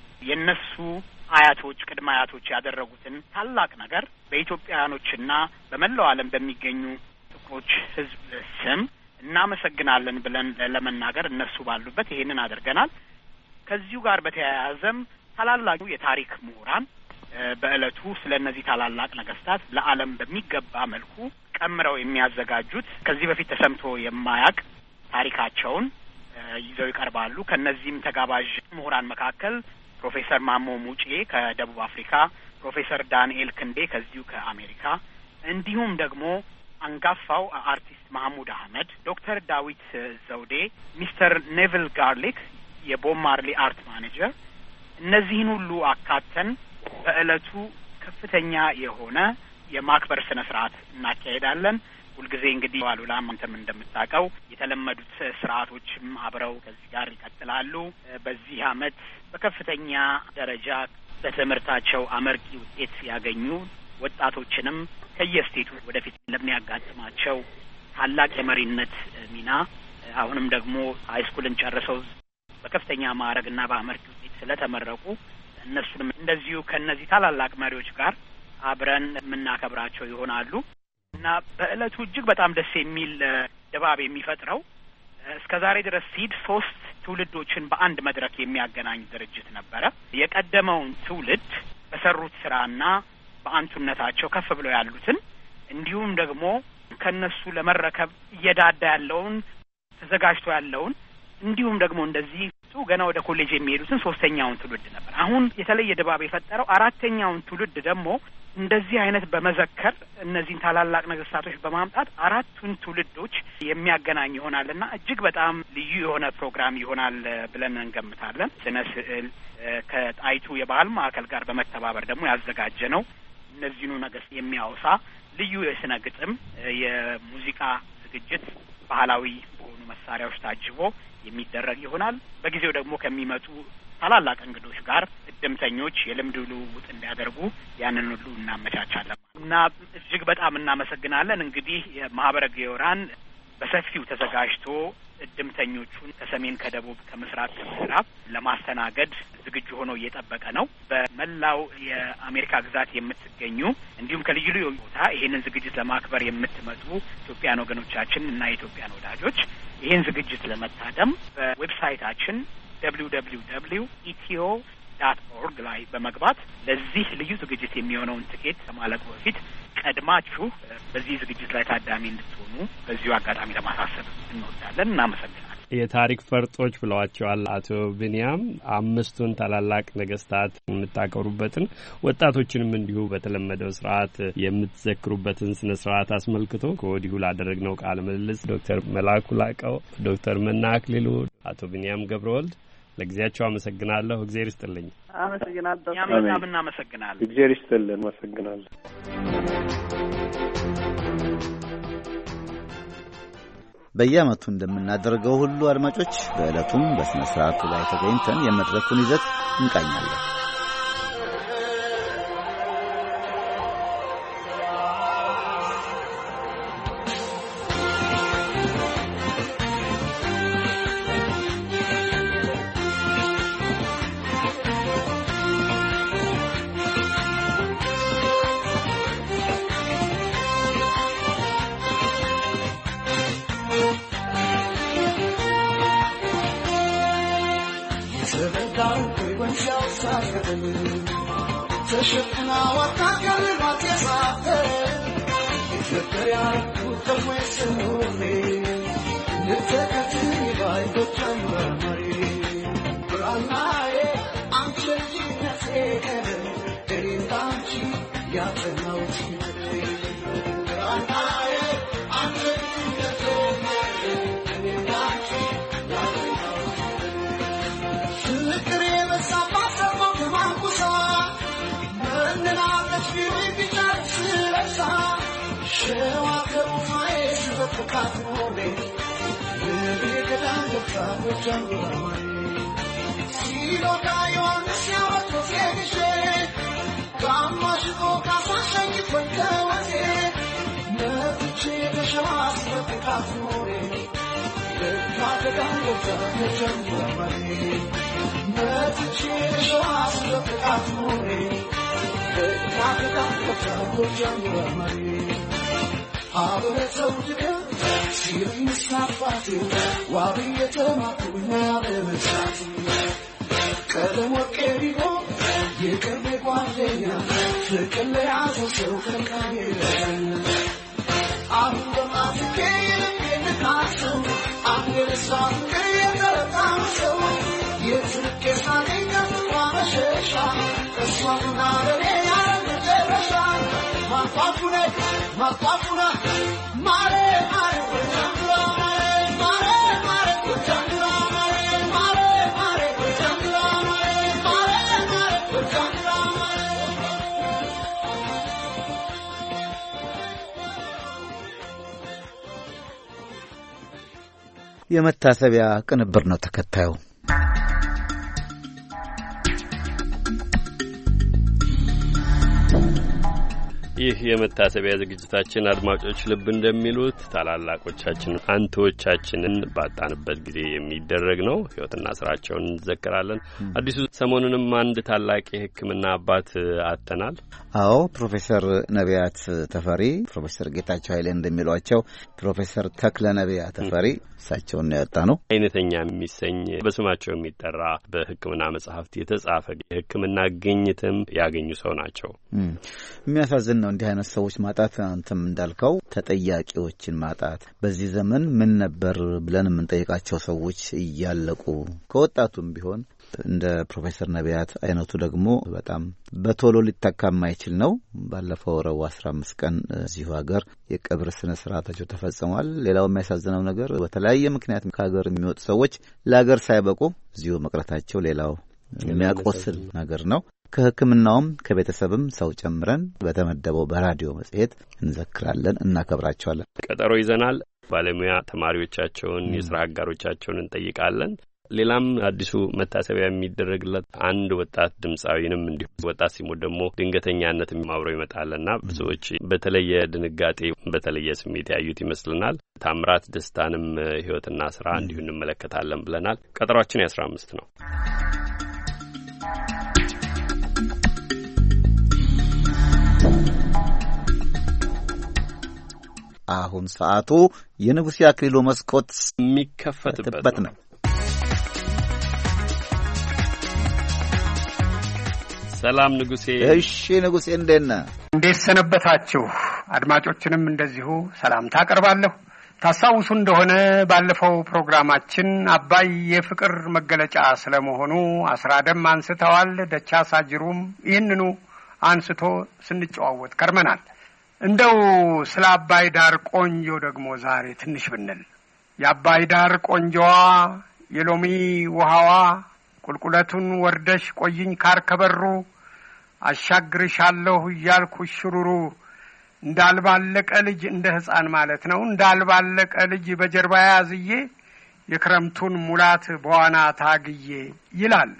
የነሱ አያቶች ቅድመ አያቶች ያደረጉትን ታላቅ ነገር በኢትዮጵያኖችና በመላው ዓለም በሚገኙ ጥቁሮች ህዝብ ስም እናመሰግናለን ብለን ለመናገር እነሱ ባሉበት ይሄንን አድርገናል። ከዚሁ ጋር በተያያዘም ታላላቁ የታሪክ ምሁራን በእለቱ ስለነዚህ ታላላቅ ነገስታት ለዓለም በሚገባ መልኩ ቀምረው የሚያዘጋጁት ከዚህ በፊት ተሰምቶ የማያውቅ ታሪካቸውን ይዘው ይቀርባሉ። ከነዚህም ተጋባዥ ምሁራን መካከል ፕሮፌሰር ማሞ ሙጬ ከደቡብ አፍሪካ፣ ፕሮፌሰር ዳንኤል ክንዴ ከዚሁ ከአሜሪካ እንዲሁም ደግሞ አንጋፋው አርቲስት መሐሙድ አህመድ፣ ዶክተር ዳዊት ዘውዴ፣ ሚስተር ኔቪል ጋርሊክ የቦብ ማርሊ አርት ማኔጀር እነዚህን ሁሉ አካተን በእለቱ ከፍተኛ የሆነ የማክበር ስነ ስርዓት እናካሄዳለን። ሁልጊዜ እንግዲህ ዋሉላ አንተም እንደምታውቀው የተለመዱት ስርዓቶችም አብረው ከዚህ ጋር ይቀጥላሉ። በዚህ አመት በከፍተኛ ደረጃ በትምህርታቸው አመርቂ ውጤት ያገኙ ወጣቶችንም ከየስቴቱ ወደፊት ለሚያጋጥማቸው ታላቅ የመሪነት ሚና አሁንም ደግሞ ሃይስኩልን ጨርሰው በከፍተኛ ማዕረግና በአመርቂ ውጤት ስለተመረቁ እነሱንም እንደዚሁ ከነዚህ ታላላቅ መሪዎች ጋር አብረን የምናከብራቸው ይሆናሉ እና በእለቱ እጅግ በጣም ደስ የሚል ድባብ የሚፈጥረው እስከዛሬ ድረስ ሲድ 3 ትውልዶችን በአንድ መድረክ የሚያገናኝ ድርጅት ነበረ። የቀደመውን ትውልድ በሰሩት ስራና በአንቱነታቸው ከፍ ብለው ያሉትን እንዲሁም ደግሞ ከነሱ ለመረከብ እየዳዳ ያለውን ተዘጋጅቶ ያለውን እንዲሁም ደግሞ እንደዚህ ገና ወደ ኮሌጅ የሚሄዱትን ሶስተኛውን ትውልድ ነበር። አሁን የተለየ ድባብ የፈጠረው አራተኛውን ትውልድ ደግሞ እንደዚህ አይነት በመዘከር እነዚህን ታላላቅ ነገስታቶች በማምጣት አራቱን ትውልዶች የሚያገናኝ ይሆናልና እጅግ በጣም ልዩ የሆነ ፕሮግራም ይሆናል ብለን እንገምታለን። ስነ ስዕል ከጣይቱ የባህል ማዕከል ጋር በመተባበር ደግሞ ያዘጋጀ ነው። እነዚህኑ ነገስት የሚያወሳ ልዩ የስነ ግጥም የሙዚቃ ዝግጅት ባህላዊ በሆኑ መሳሪያዎች ታጅቦ የሚደረግ ይሆናል። በጊዜው ደግሞ ከሚመጡ ታላላቅ እንግዶች ጋር እድምተኞች የልምድ ልውውጥ እንዲያደርጉ ያንን ሁሉ እናመቻቻለን እና እጅግ በጣም እናመሰግናለን። እንግዲህ የማህበረ ግዮራን በሰፊው ተዘጋጅቶ እድምተኞቹን ከሰሜን፣ ከደቡብ፣ ከምስራቅ፣ ከምዕራብ ለማስተናገድ ዝግጁ ሆኖ እየጠበቀ ነው። በመላው የአሜሪካ ግዛት የምትገኙ እንዲሁም ከልዩ ልዩ ቦታ ይሄንን ዝግጅት ለማክበር የምትመጡ ኢትዮጵያን ወገኖቻችን እና የኢትዮጵያን ወዳጆች ይህን ዝግጅት ለመታደም በዌብሳይታችን www.etio.org ላይ በመግባት ለዚህ ልዩ ዝግጅት የሚሆነውን ትኬት ከማለቁ በፊት ቀድማችሁ በዚህ ዝግጅት ላይ ታዳሚ እንድትሆኑ በዚሁ አጋጣሚ ለማሳሰብ እንወዳለን። እናመሰግናለን። የታሪክ ፈርጦች ብለዋቸዋል አቶ ቢንያም። 5ቱን ታላላቅ ነገስታት የምታከብሩበትን ወጣቶችንም እንዲሁ በተለመደው ስርዓት የምትዘክሩበትን ስነ ስርዓት አስመልክቶ ከወዲሁ ላደረግነው ቃለ ምልልስ ዶክተር መላኩ ላቀው፣ ዶክተር መና አክሊሉ፣ አቶ ቢንያም ገብረወልድ ለጊዜያቸው አመሰግናለሁ። እግዚአብሔር ይስጥልኝ። አመሰግናለሁ። ያመጣም እናመሰግናለን። እግዚአብሔር ይስጥልን። አመሰግናለሁ። በየዓመቱ እንደምናደርገው ሁሉ አድማጮች በዕለቱም በስነ ስርዓቱ ላይ ተገኝተን የመድረኩን ይዘት እንቃኛለን። See, look, I want to shout. የመታሰቢያ ቅንብር ነው ተከታዩ። ይህ የመታሰቢያ ዝግጅታችን አድማጮች ልብ እንደሚሉት ታላላቆቻችን አንቶቻችንን ባጣንበት ጊዜ የሚደረግ ነው። ሕይወትና ስራቸውን እንዘክራለን። አዲሱ ሰሞኑንም አንድ ታላቅ የሕክምና አባት አጥተናል። አዎ፣ ፕሮፌሰር ነቢያት ተፈሪ፣ ፕሮፌሰር ጌታቸው ኃይሌ እንደሚሏቸው ፕሮፌሰር ተክለ ነቢያት ተፈሪ እሳቸውን ነው ያጣ ነው። አይነተኛ የሚሰኝ በስማቸው የሚጠራ በሕክምና መጽሐፍት የተጻፈ የሕክምና ግኝትም ያገኙ ሰው ናቸው። የሚያሳዝን ነው እንዲህ አይነት ሰዎች ማጣት። አንተም እንዳልከው ተጠያቂዎችን ማጣት። በዚህ ዘመን ምን ነበር ብለን የምንጠይቃቸው ሰዎች እያለቁ ከወጣቱም ቢሆን እንደ ፕሮፌሰር ነቢያት አይነቱ ደግሞ በጣም በቶሎ ሊተካ የማይችል ነው። ባለፈው ረቡዕ 15 ቀን እዚሁ ሀገር የቀብር ስነ ስርዓታቸው ተፈጽሟል። ሌላው የሚያሳዝነው ነገር በተለያየ ምክንያት ከሀገር የሚወጡ ሰዎች ለሀገር ሳይበቁ እዚሁ መቅረታቸው ሌላው የሚያቆስል ነገር ነው። ከሕክምናውም ከቤተሰብም ሰው ጨምረን በተመደበው በራዲዮ መጽሔት እንዘክራለን፣ እናከብራቸዋለን። ቀጠሮ ይዘናል። ባለሙያ ተማሪዎቻቸውን፣ የስራ አጋሮቻቸውን እንጠይቃለን። ሌላም አዲሱ መታሰቢያ የሚደረግለት አንድ ወጣት ድምጻዊንም እንዲሁ ወጣት ሲሞት ደግሞ ድንገተኛነት አብሮ ይመጣልና ብዙዎች በተለየ ድንጋጤ በተለየ ስሜት ያዩት ይመስልናል። ታምራት ደስታንም ሕይወትና ስራ እንዲሁ እንመለከታለን ብለናል። ቀጠሯችን 15 ነው። አሁን ሰዓቱ የንጉሴ አክሊሉ መስኮት የሚከፈትበት ነው። ሰላም ንጉሴ። እሺ ንጉሴ፣ እንዴት ሰነበታችሁ? አድማጮችንም እንደዚሁ ሰላምታ አቀርባለሁ። ታስታውሱ እንደሆነ ባለፈው ፕሮግራማችን አባይ የፍቅር መገለጫ ስለመሆኑ አስራደም አንስተዋል። ደቻሳ ጅሩም ይህንኑ አንስቶ ስንጨዋወት ከርመናል። እንደው ስለ አባይ ዳር ቆንጆ ደግሞ ዛሬ ትንሽ ብንል የአባይ ዳር ቆንጆዋ የሎሚ ውሃዋ ቁልቁለቱን ወርደሽ ቆይኝ ካርከበሩ አሻግርሻለሁ እያልኩ ሽሩሩ እንዳልባለቀ ልጅ እንደ ሕፃን ማለት ነው እንዳልባለቀ ልጅ በጀርባ ያዝዬ የክረምቱን ሙላት በዋና ታግዬ ይላል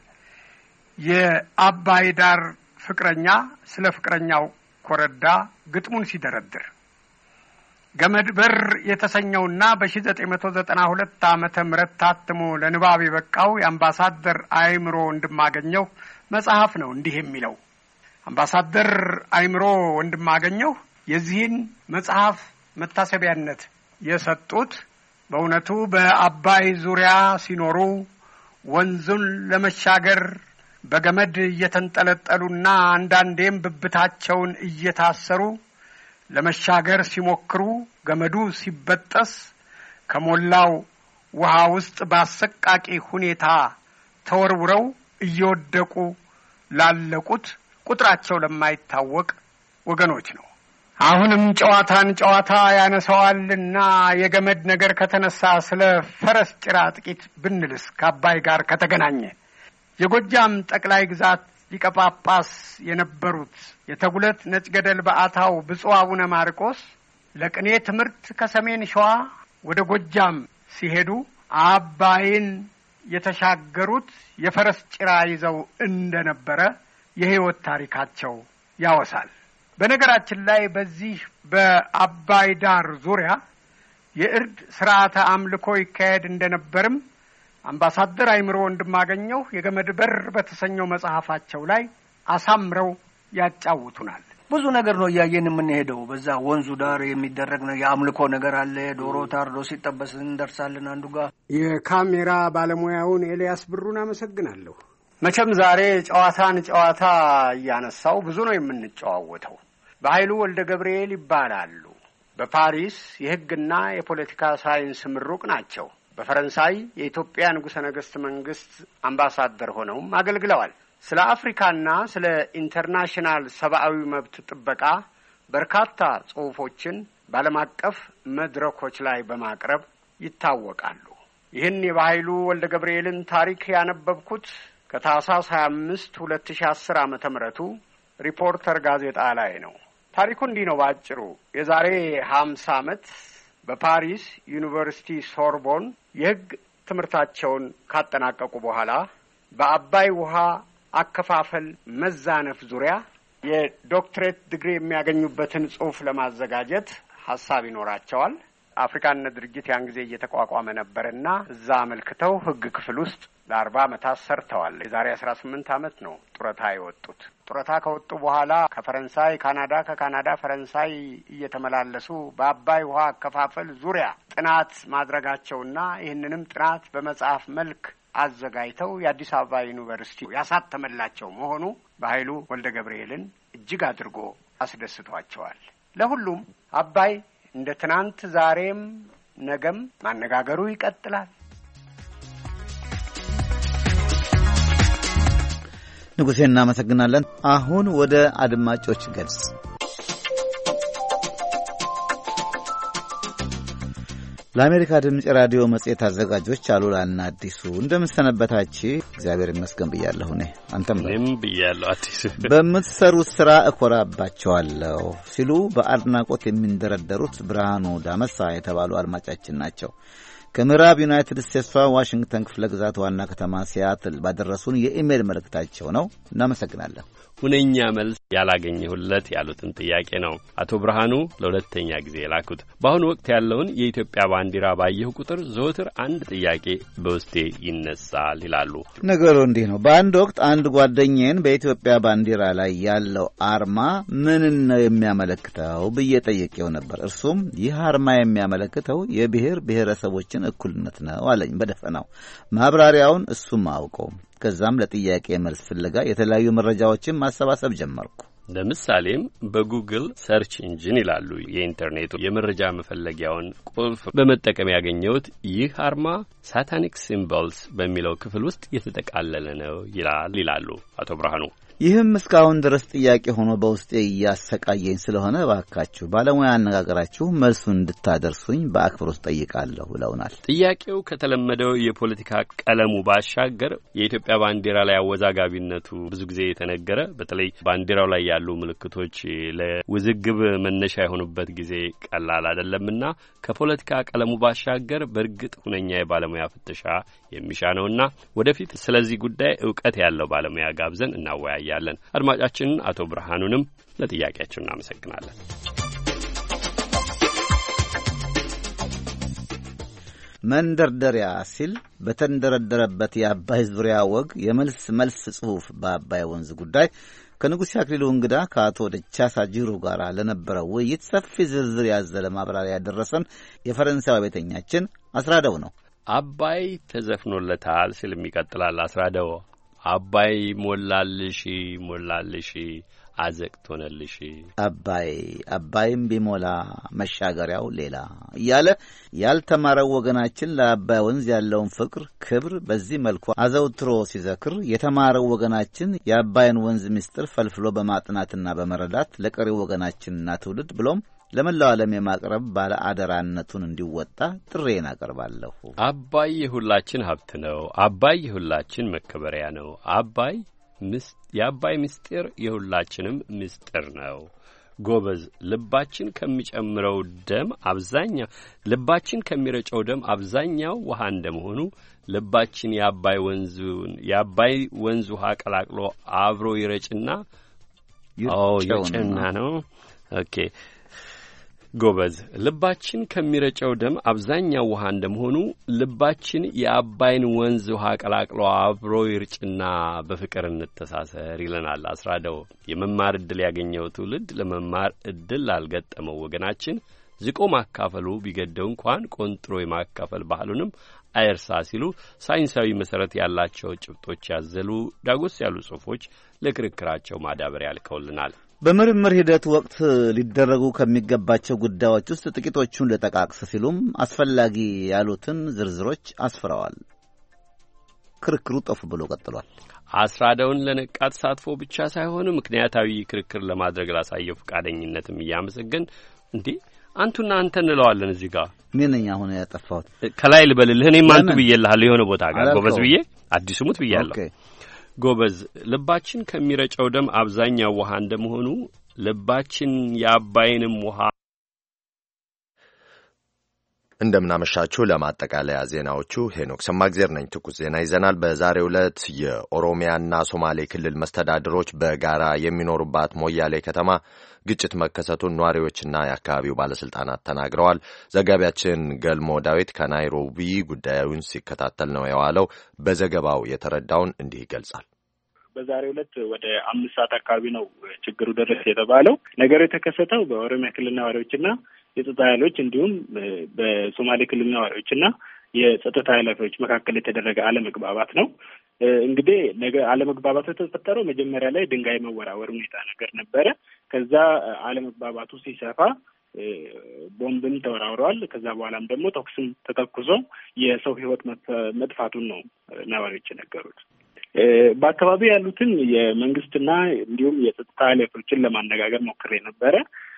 የአባይ ዳር ፍቅረኛ ስለ ፍቅረኛው ኮረዳ ግጥሙን ሲደረድር። ገመድ በር የተሰኘውና በ1992 ዓመተ ምህረት ታትሞ ለንባብ የበቃው የአምባሳደር አይምሮ ወንድማገኘው መጽሐፍ ነው እንዲህ የሚለው። አምባሳደር አይምሮ ወንድማገኘው የዚህን መጽሐፍ መታሰቢያነት የሰጡት በእውነቱ በአባይ ዙሪያ ሲኖሩ ወንዙን ለመሻገር በገመድ እየተንጠለጠሉና አንዳንዴም ብብታቸውን እየታሰሩ ለመሻገር ሲሞክሩ ገመዱ ሲበጠስ ከሞላው ውሃ ውስጥ በአሰቃቂ ሁኔታ ተወርውረው እየወደቁ ላለቁት ቁጥራቸው ለማይታወቅ ወገኖች ነው። አሁንም ጨዋታን ጨዋታ ያነሳዋልና የገመድ ነገር ከተነሳ ስለ ፈረስ ጭራ ጥቂት ብንልስ ከአባይ ጋር ከተገናኘ የጎጃም ጠቅላይ ግዛት ሊቀ ጳጳስ የነበሩት የተጉለት ነጭገደል በአታው ብፁዕ አቡነ ማርቆስ ለቅኔ ትምህርት ከሰሜን ሸዋ ወደ ጎጃም ሲሄዱ አባይን የተሻገሩት የፈረስ ጭራ ይዘው እንደነበረ የህይወት ታሪካቸው ያወሳል። በነገራችን ላይ በዚህ በአባይ ዳር ዙሪያ የእርድ ስርዓተ አምልኮ ይካሄድ እንደነበርም አምባሳደር አይምሮ ወንድማገኘው የገመድ በር በተሰኘው መጽሐፋቸው ላይ አሳምረው ያጫውቱናል። ብዙ ነገር ነው እያየን የምንሄደው። በዛ ወንዙ ዳር የሚደረግ ነው የአምልኮ ነገር አለ። ዶሮ ታርዶ ሲጠበስ እንደርሳለን አንዱ ጋር። የካሜራ ባለሙያውን ኤልያስ ብሩን አመሰግናለሁ። መቼም ዛሬ ጨዋታ እያነሳው ብዙ ነው የምንጨዋወተው። በኃይሉ ወልደ ገብርኤል ይባላሉ። በፓሪስ የሕግና የፖለቲካ ሳይንስ ምሩቅ ናቸው። በፈረንሳይ የኢትዮጵያ ንጉሠ ነገሥት መንግስት አምባሳደር ሆነውም አገልግለዋል። ስለ አፍሪካና ስለ ኢንተርናሽናል ሰብአዊ መብት ጥበቃ በርካታ ጽሑፎችን በዓለም አቀፍ መድረኮች ላይ በማቅረብ ይታወቃሉ። ይህን የበኃይሉ ወልደ ገብርኤልን ታሪክ ያነበብኩት ከታህሳስ 25 2010 ዓመተ ምህረቱ ሪፖርተር ጋዜጣ ላይ ነው። ታሪኩ እንዲህ ነው ባጭሩ። የዛሬ 50 ዓመት በፓሪስ ዩኒቨርሲቲ ሶርቦን የሕግ ትምህርታቸውን ካጠናቀቁ በኋላ በአባይ ውሃ አከፋፈል መዛነፍ ዙሪያ የዶክትሬት ዲግሪ የሚያገኙበትን ጽሑፍ ለማዘጋጀት ሐሳብ ይኖራቸዋል። አፍሪካነት ድርጅት ያን ጊዜ እየተቋቋመ ነበርና እዛ አመልክተው ሕግ ክፍል ውስጥ ለ40 ዓመታት ሰርተዋል። የዛሬ 18 ዓመት ነው ጡረታ የወጡት። ጡረታ ከወጡ በኋላ ከፈረንሳይ ካናዳ፣ ከካናዳ ፈረንሳይ እየተመላለሱ በአባይ ውሃ አከፋፈል ዙሪያ ጥናት ማድረጋቸውና ይህንንም ጥናት በመጽሐፍ መልክ አዘጋጅተው የአዲስ አበባ ዩኒቨርሲቲ ያሳተመላቸው መሆኑ በኃይሉ ወልደ ገብርኤልን እጅግ አድርጎ አስደስቷቸዋል። ለሁሉም አባይ እንደ ትናንት ዛሬም ነገም ማነጋገሩ ይቀጥላል። ንጉሴ እናመሰግናለን። አሁን ወደ አድማጮች ገልጽ። ለአሜሪካ ድምጽ ራዲዮ መጽሔት አዘጋጆች አሉላና አዲሱ እንደምሰነበታችሁ እግዚአብሔር ይመስገን ብያለሁ። አንተም ብያለሁ። አዲሱ በምትሰሩት ስራ እኮራባቸዋለሁ ሲሉ በአድናቆት የሚንደረደሩት ብርሃኑ ዳመሳ የተባሉ አድማጫችን ናቸው። ከምዕራብ ዩናይትድ ስቴትሷ ዋሽንግተን ክፍለ ግዛት ዋና ከተማ ሲያትል ባደረሱን የኢሜል መልእክታቸው ነው። እናመሰግናለን። ሁነኛ መልስ ያላገኘሁለት ያሉትን ጥያቄ ነው አቶ ብርሃኑ ለሁለተኛ ጊዜ የላኩት። በአሁኑ ወቅት ያለውን የኢትዮጵያ ባንዲራ ባየሁ ቁጥር ዘወትር አንድ ጥያቄ በውስጤ ይነሳል ይላሉ። ነገሩ እንዲህ ነው። በአንድ ወቅት አንድ ጓደኛዬን በኢትዮጵያ ባንዲራ ላይ ያለው አርማ ምንን ነው የሚያመለክተው ብዬ ጠየቄው ነበር። እርሱም ይህ አርማ የሚያመለክተው የብሔር ብሔረሰቦችን እኩልነት ነው አለኝ በደፈናው። ማብራሪያውን እሱም አውቀውም። ከዛም ለጥያቄ መልስ ፍለጋ የተለያዩ መረጃዎችን ማሰባሰብ ጀመርኩ። ለምሳሌም በጉግል ሰርች ኢንጂን ይላሉ የኢንተርኔቱ የመረጃ መፈለጊያውን ቁልፍ በመጠቀም ያገኘሁት ይህ አርማ ሳታኒክ ሲምቦልስ በሚለው ክፍል ውስጥ የተጠቃለለ ነው ይላሉ አቶ ብርሃኑ። ይህም እስካሁን ድረስ ጥያቄ ሆኖ በውስጤ እያሰቃየኝ ስለሆነ እባካችሁ ባለሙያ አነጋገራችሁ መልሱን እንድታደርሱኝ በአክብሮት ጠይቃለሁ ብለውናል። ጥያቄው ከተለመደው የፖለቲካ ቀለሙ ባሻገር የኢትዮጵያ ባንዲራ ላይ አወዛጋቢነቱ ብዙ ጊዜ የተነገረ፣ በተለይ ባንዲራው ላይ ያሉ ምልክቶች ለውዝግብ መነሻ የሆኑበት ጊዜ ቀላል አይደለምና ከፖለቲካ ቀለሙ ባሻገር በእርግጥ ሁነኛ የባለሙያ ፍተሻ የሚሻ ነውና ወደፊት ስለዚህ ጉዳይ እውቀት ያለው ባለሙያ ጋብዘን እናወያያለን። አድማጫችንን አቶ ብርሃኑንም ለጥያቄያቸው እናመሰግናለን። መንደርደሪያ ሲል በተንደረደረበት የአባይ ዙሪያ ወግ የመልስ ጽሑፍ በአባይ ወንዝ ጉዳይ ከንጉሥ አክሊሉ እንግዳ ከአቶ ደቻሳ ጂሩ ጋር ለነበረው ውይይት ሰፊ ዝርዝር ያዘለ ማብራሪያ ያደረሰን የፈረንሳዊ ቤተኛችን አስራደው ነው። አባይ ተዘፍኖለታል ሲልም ይቀጥላል አስራደው። አባይ ሞላልሽ አዘቅት ሆነልሽ። አባይም ቢሞላ መሻገሪያው ሌላ እያለ ያልተማረው ወገናችን ለአባይ ወንዝ ያለውን ፍቅር፣ ክብር በዚህ መልኩ አዘውትሮ ሲዘክር የተማረው ወገናችን የአባይን ወንዝ ምስጢር ፈልፍሎ በማጥናትና በመረዳት ለቀሪው ወገናችንና ትውልድ ብሎም ለመላው ዓለም የማቅረብ ባለ አደራነቱን እንዲወጣ ጥሬን አቀርባለሁ። አባይ የሁላችን ሀብት ነው። አባይ የሁላችን መከበሪያ ነው። የአባይ ምስጢር የሁላችንም ምስጢር ነው። ጎበዝ ልባችን ከሚረጨው ደም አብዛኛው ውሃ እንደመሆኑ ልባችን የአባይ ወንዝ ውሃ ቀላቅሎ አብሮ ይረጭና ይረጭና ነው። ኦኬ ጎበዝ ልባችን ከሚረጨው ደም አብዛኛው ውሃ እንደመሆኑ ልባችን የአባይን ወንዝ ውሃ ቀላቅሎ አብሮ ይርጭና በፍቅር እንተሳሰር ይለናል አስራደው። የመማር ዕድል ያገኘው ትውልድ ለመማር ዕድል ላልገጠመው ወገናችን ዝቆ ማካፈሉ ቢገደው እንኳን ቆንጥሮ የማካፈል ባህሉንም አይርሳ ሲሉ ሳይንሳዊ መሰረት ያላቸው ጭብጦች ያዘሉ ዳጎስ ያሉ ጽሑፎች ለክርክራቸው ማዳበሪያ ልከውልናል። በምርምር ሂደት ወቅት ሊደረጉ ከሚገባቸው ጉዳዮች ውስጥ ጥቂቶቹን ለጠቃቅስ ሲሉም አስፈላጊ ያሉትን ዝርዝሮች አስፍረዋል። ክርክሩ ጠፉ ብሎ ቀጥሏል። አስራደውን ለነቃ ተሳትፎ ብቻ ሳይሆን ምክንያታዊ ክርክር ለማድረግ ላሳየው ፈቃደኝነትም እያመሰገን እንዴ አንቱና አንተ እንለዋለን እዚህ ጋር ምን ነኝ አሁን ያጠፋሁት ከላይ ልበልልህ እኔም አንቱ ብዬልሃለሁ የሆነ ቦታ ጋር ጎበዝ ብዬ አዲሱ ሙት ብያለሁ። ጎበዝ ልባችን ከሚረጨው ደም አብዛኛው ውሃ እንደመሆኑ ልባችን የአባይንም ውሃ እንደምናመሻችሁ። ለማጠቃለያ ዜናዎቹ ሄኖክ ሰማግዜር ነኝ። ትኩስ ዜና ይዘናል። በዛሬው ዕለት የኦሮሚያና ሶማሌ ክልል መስተዳድሮች በጋራ የሚኖሩባት ሞያሌ ከተማ ግጭት መከሰቱን ነዋሪዎችና የአካባቢው ባለስልጣናት ተናግረዋል። ዘጋቢያችን ገልሞ ዳዊት ከናይሮቢ ጉዳዩን ሲከታተል ነው የዋለው። በዘገባው የተረዳውን እንዲህ ይገልጻል። በዛሬው ዕለት ወደ 5 ሰዓት አካባቢ ነው ችግሩ ደረሰ የተባለው። ነገሩ የተከሰተው በኦሮሚያ ክልል ነዋሪዎችና የጸጥታ ኃይሎች እንዲሁም በሶማሌ ክልል ነዋሪዎችና የጸጥታ ኃይሎች መካከል የተደረገ አለመግባባት ነው። እንግዲህ አለመግባባቱ የተፈጠረው መጀመሪያ ላይ ድንጋይ መወራወር ሁኔታ ነገር ነበረ። ከዛ አለመግባባቱ ሲሰፋ ቦምብም ተወራውረዋል። ከዛ በኋላም ደግሞ ተኩስም ተተኩሶ የሰው ሕይወት መጥፋቱን ነው ነዋሪዎች የነገሩት። በአካባቢ ያሉትን የመንግስትና እንዲሁም የጸጥታ ኃይሎችን ለማነጋገር ሞክሬ ነበረ።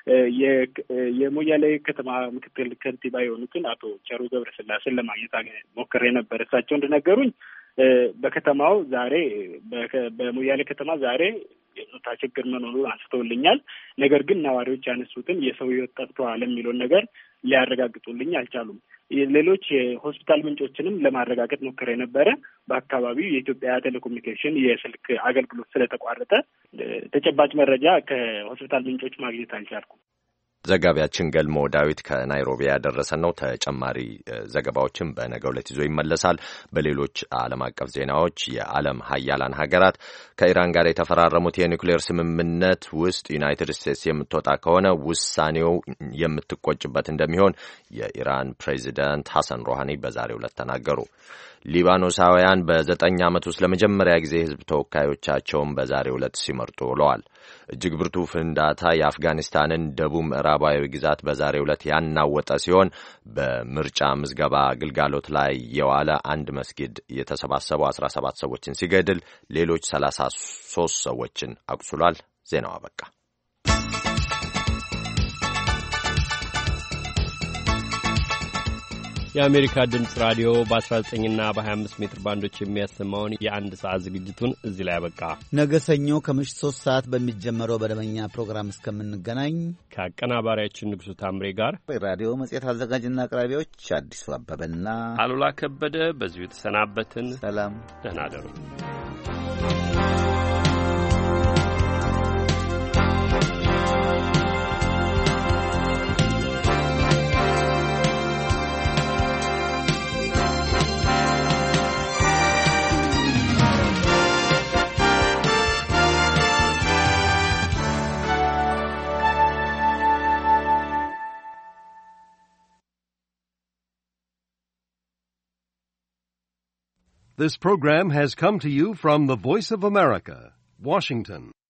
የሞያሌ ከተማ ምክትል ከንቲባ የሆኑትን አቶ ቸሩ ገብረስላሴን ለማግኘት ሞክሬ ነበር። እሳቸው እንደነገሩኝ በከተማው ዛሬ በሞያሌ ከተማ ዛሬ የጸጥታ ችግር መኖሩን አንስተውልኛል። ነገር ግን ነዋሪዎች ያነሱትን የሰው ሕይወት ጠፍቷል የሚለውን ነገር ሊያረጋግጡልኝ አልቻሉም። ሌሎች የሆስፒታል ምንጮችንም ለማረጋገጥ ሞክሬ ነበረ። በአካባቢው የኢትዮጵያ ቴሌኮሙኒኬሽን የስልክ አገልግሎት ስለተቋረጠ ተጨባጭ መረጃ ከሆስፒታል ምንጮች ማግኘት አልቻልኩም። ዘጋቢያችን ገልሞ ዳዊት ከናይሮቢ ያደረሰን ነው። ተጨማሪ ዘገባዎችን በነገው ዕለት ይዞ ይመለሳል። በሌሎች ዓለም አቀፍ ዜናዎች የዓለም ሀያላን ሀገራት ከኢራን ጋር የተፈራረሙት የኒውክሌር ስምምነት ውስጥ ዩናይትድ ስቴትስ የምትወጣ ከሆነ ውሳኔው የምትቆጭበት እንደሚሆን የኢራን ፕሬዚዳንት ሐሰን ሮሃኒ በዛሬው ዕለት ተናገሩ። ሊባኖሳውያን በ9 ዓመት ውስጥ ለመጀመሪያ ጊዜ ሕዝብ ተወካዮቻቸውን በዛሬው ዕለት ሲመርጡ ውለዋል። እጅግ ብርቱ ፍንዳታ የአፍጋኒስታንን ደቡብ ምዕራባዊ ግዛት በዛሬው ዕለት ያናወጠ ሲሆን በምርጫ ምዝገባ ግልጋሎት ላይ የዋለ አንድ መስጊድ የተሰባሰቡ 17 ሰዎችን ሲገድል ሌሎች 33 ሰዎችን አቁስሏል። ዜናው አበቃ። የአሜሪካ ድምፅ ራዲዮ በ19ና በ25 ሜትር ባንዶች የሚያሰማውን የአንድ ሰዓት ዝግጅቱን እዚህ ላይ ያበቃ። ነገ ሰኞ ከምሽት 3 ሰዓት በሚጀመረው በደመኛ ፕሮግራም እስከምንገናኝ ከአቀናባሪያችን ንጉሡ ታምሬ ጋር የራዲዮ መጽሔት አዘጋጅና አቅራቢዎች አዲሱ አበበና አሉላ ከበደ በዚሁ የተሰናበትን። ሰላም፣ ደህና እደሩ። This program has come to you from the Voice of America, Washington.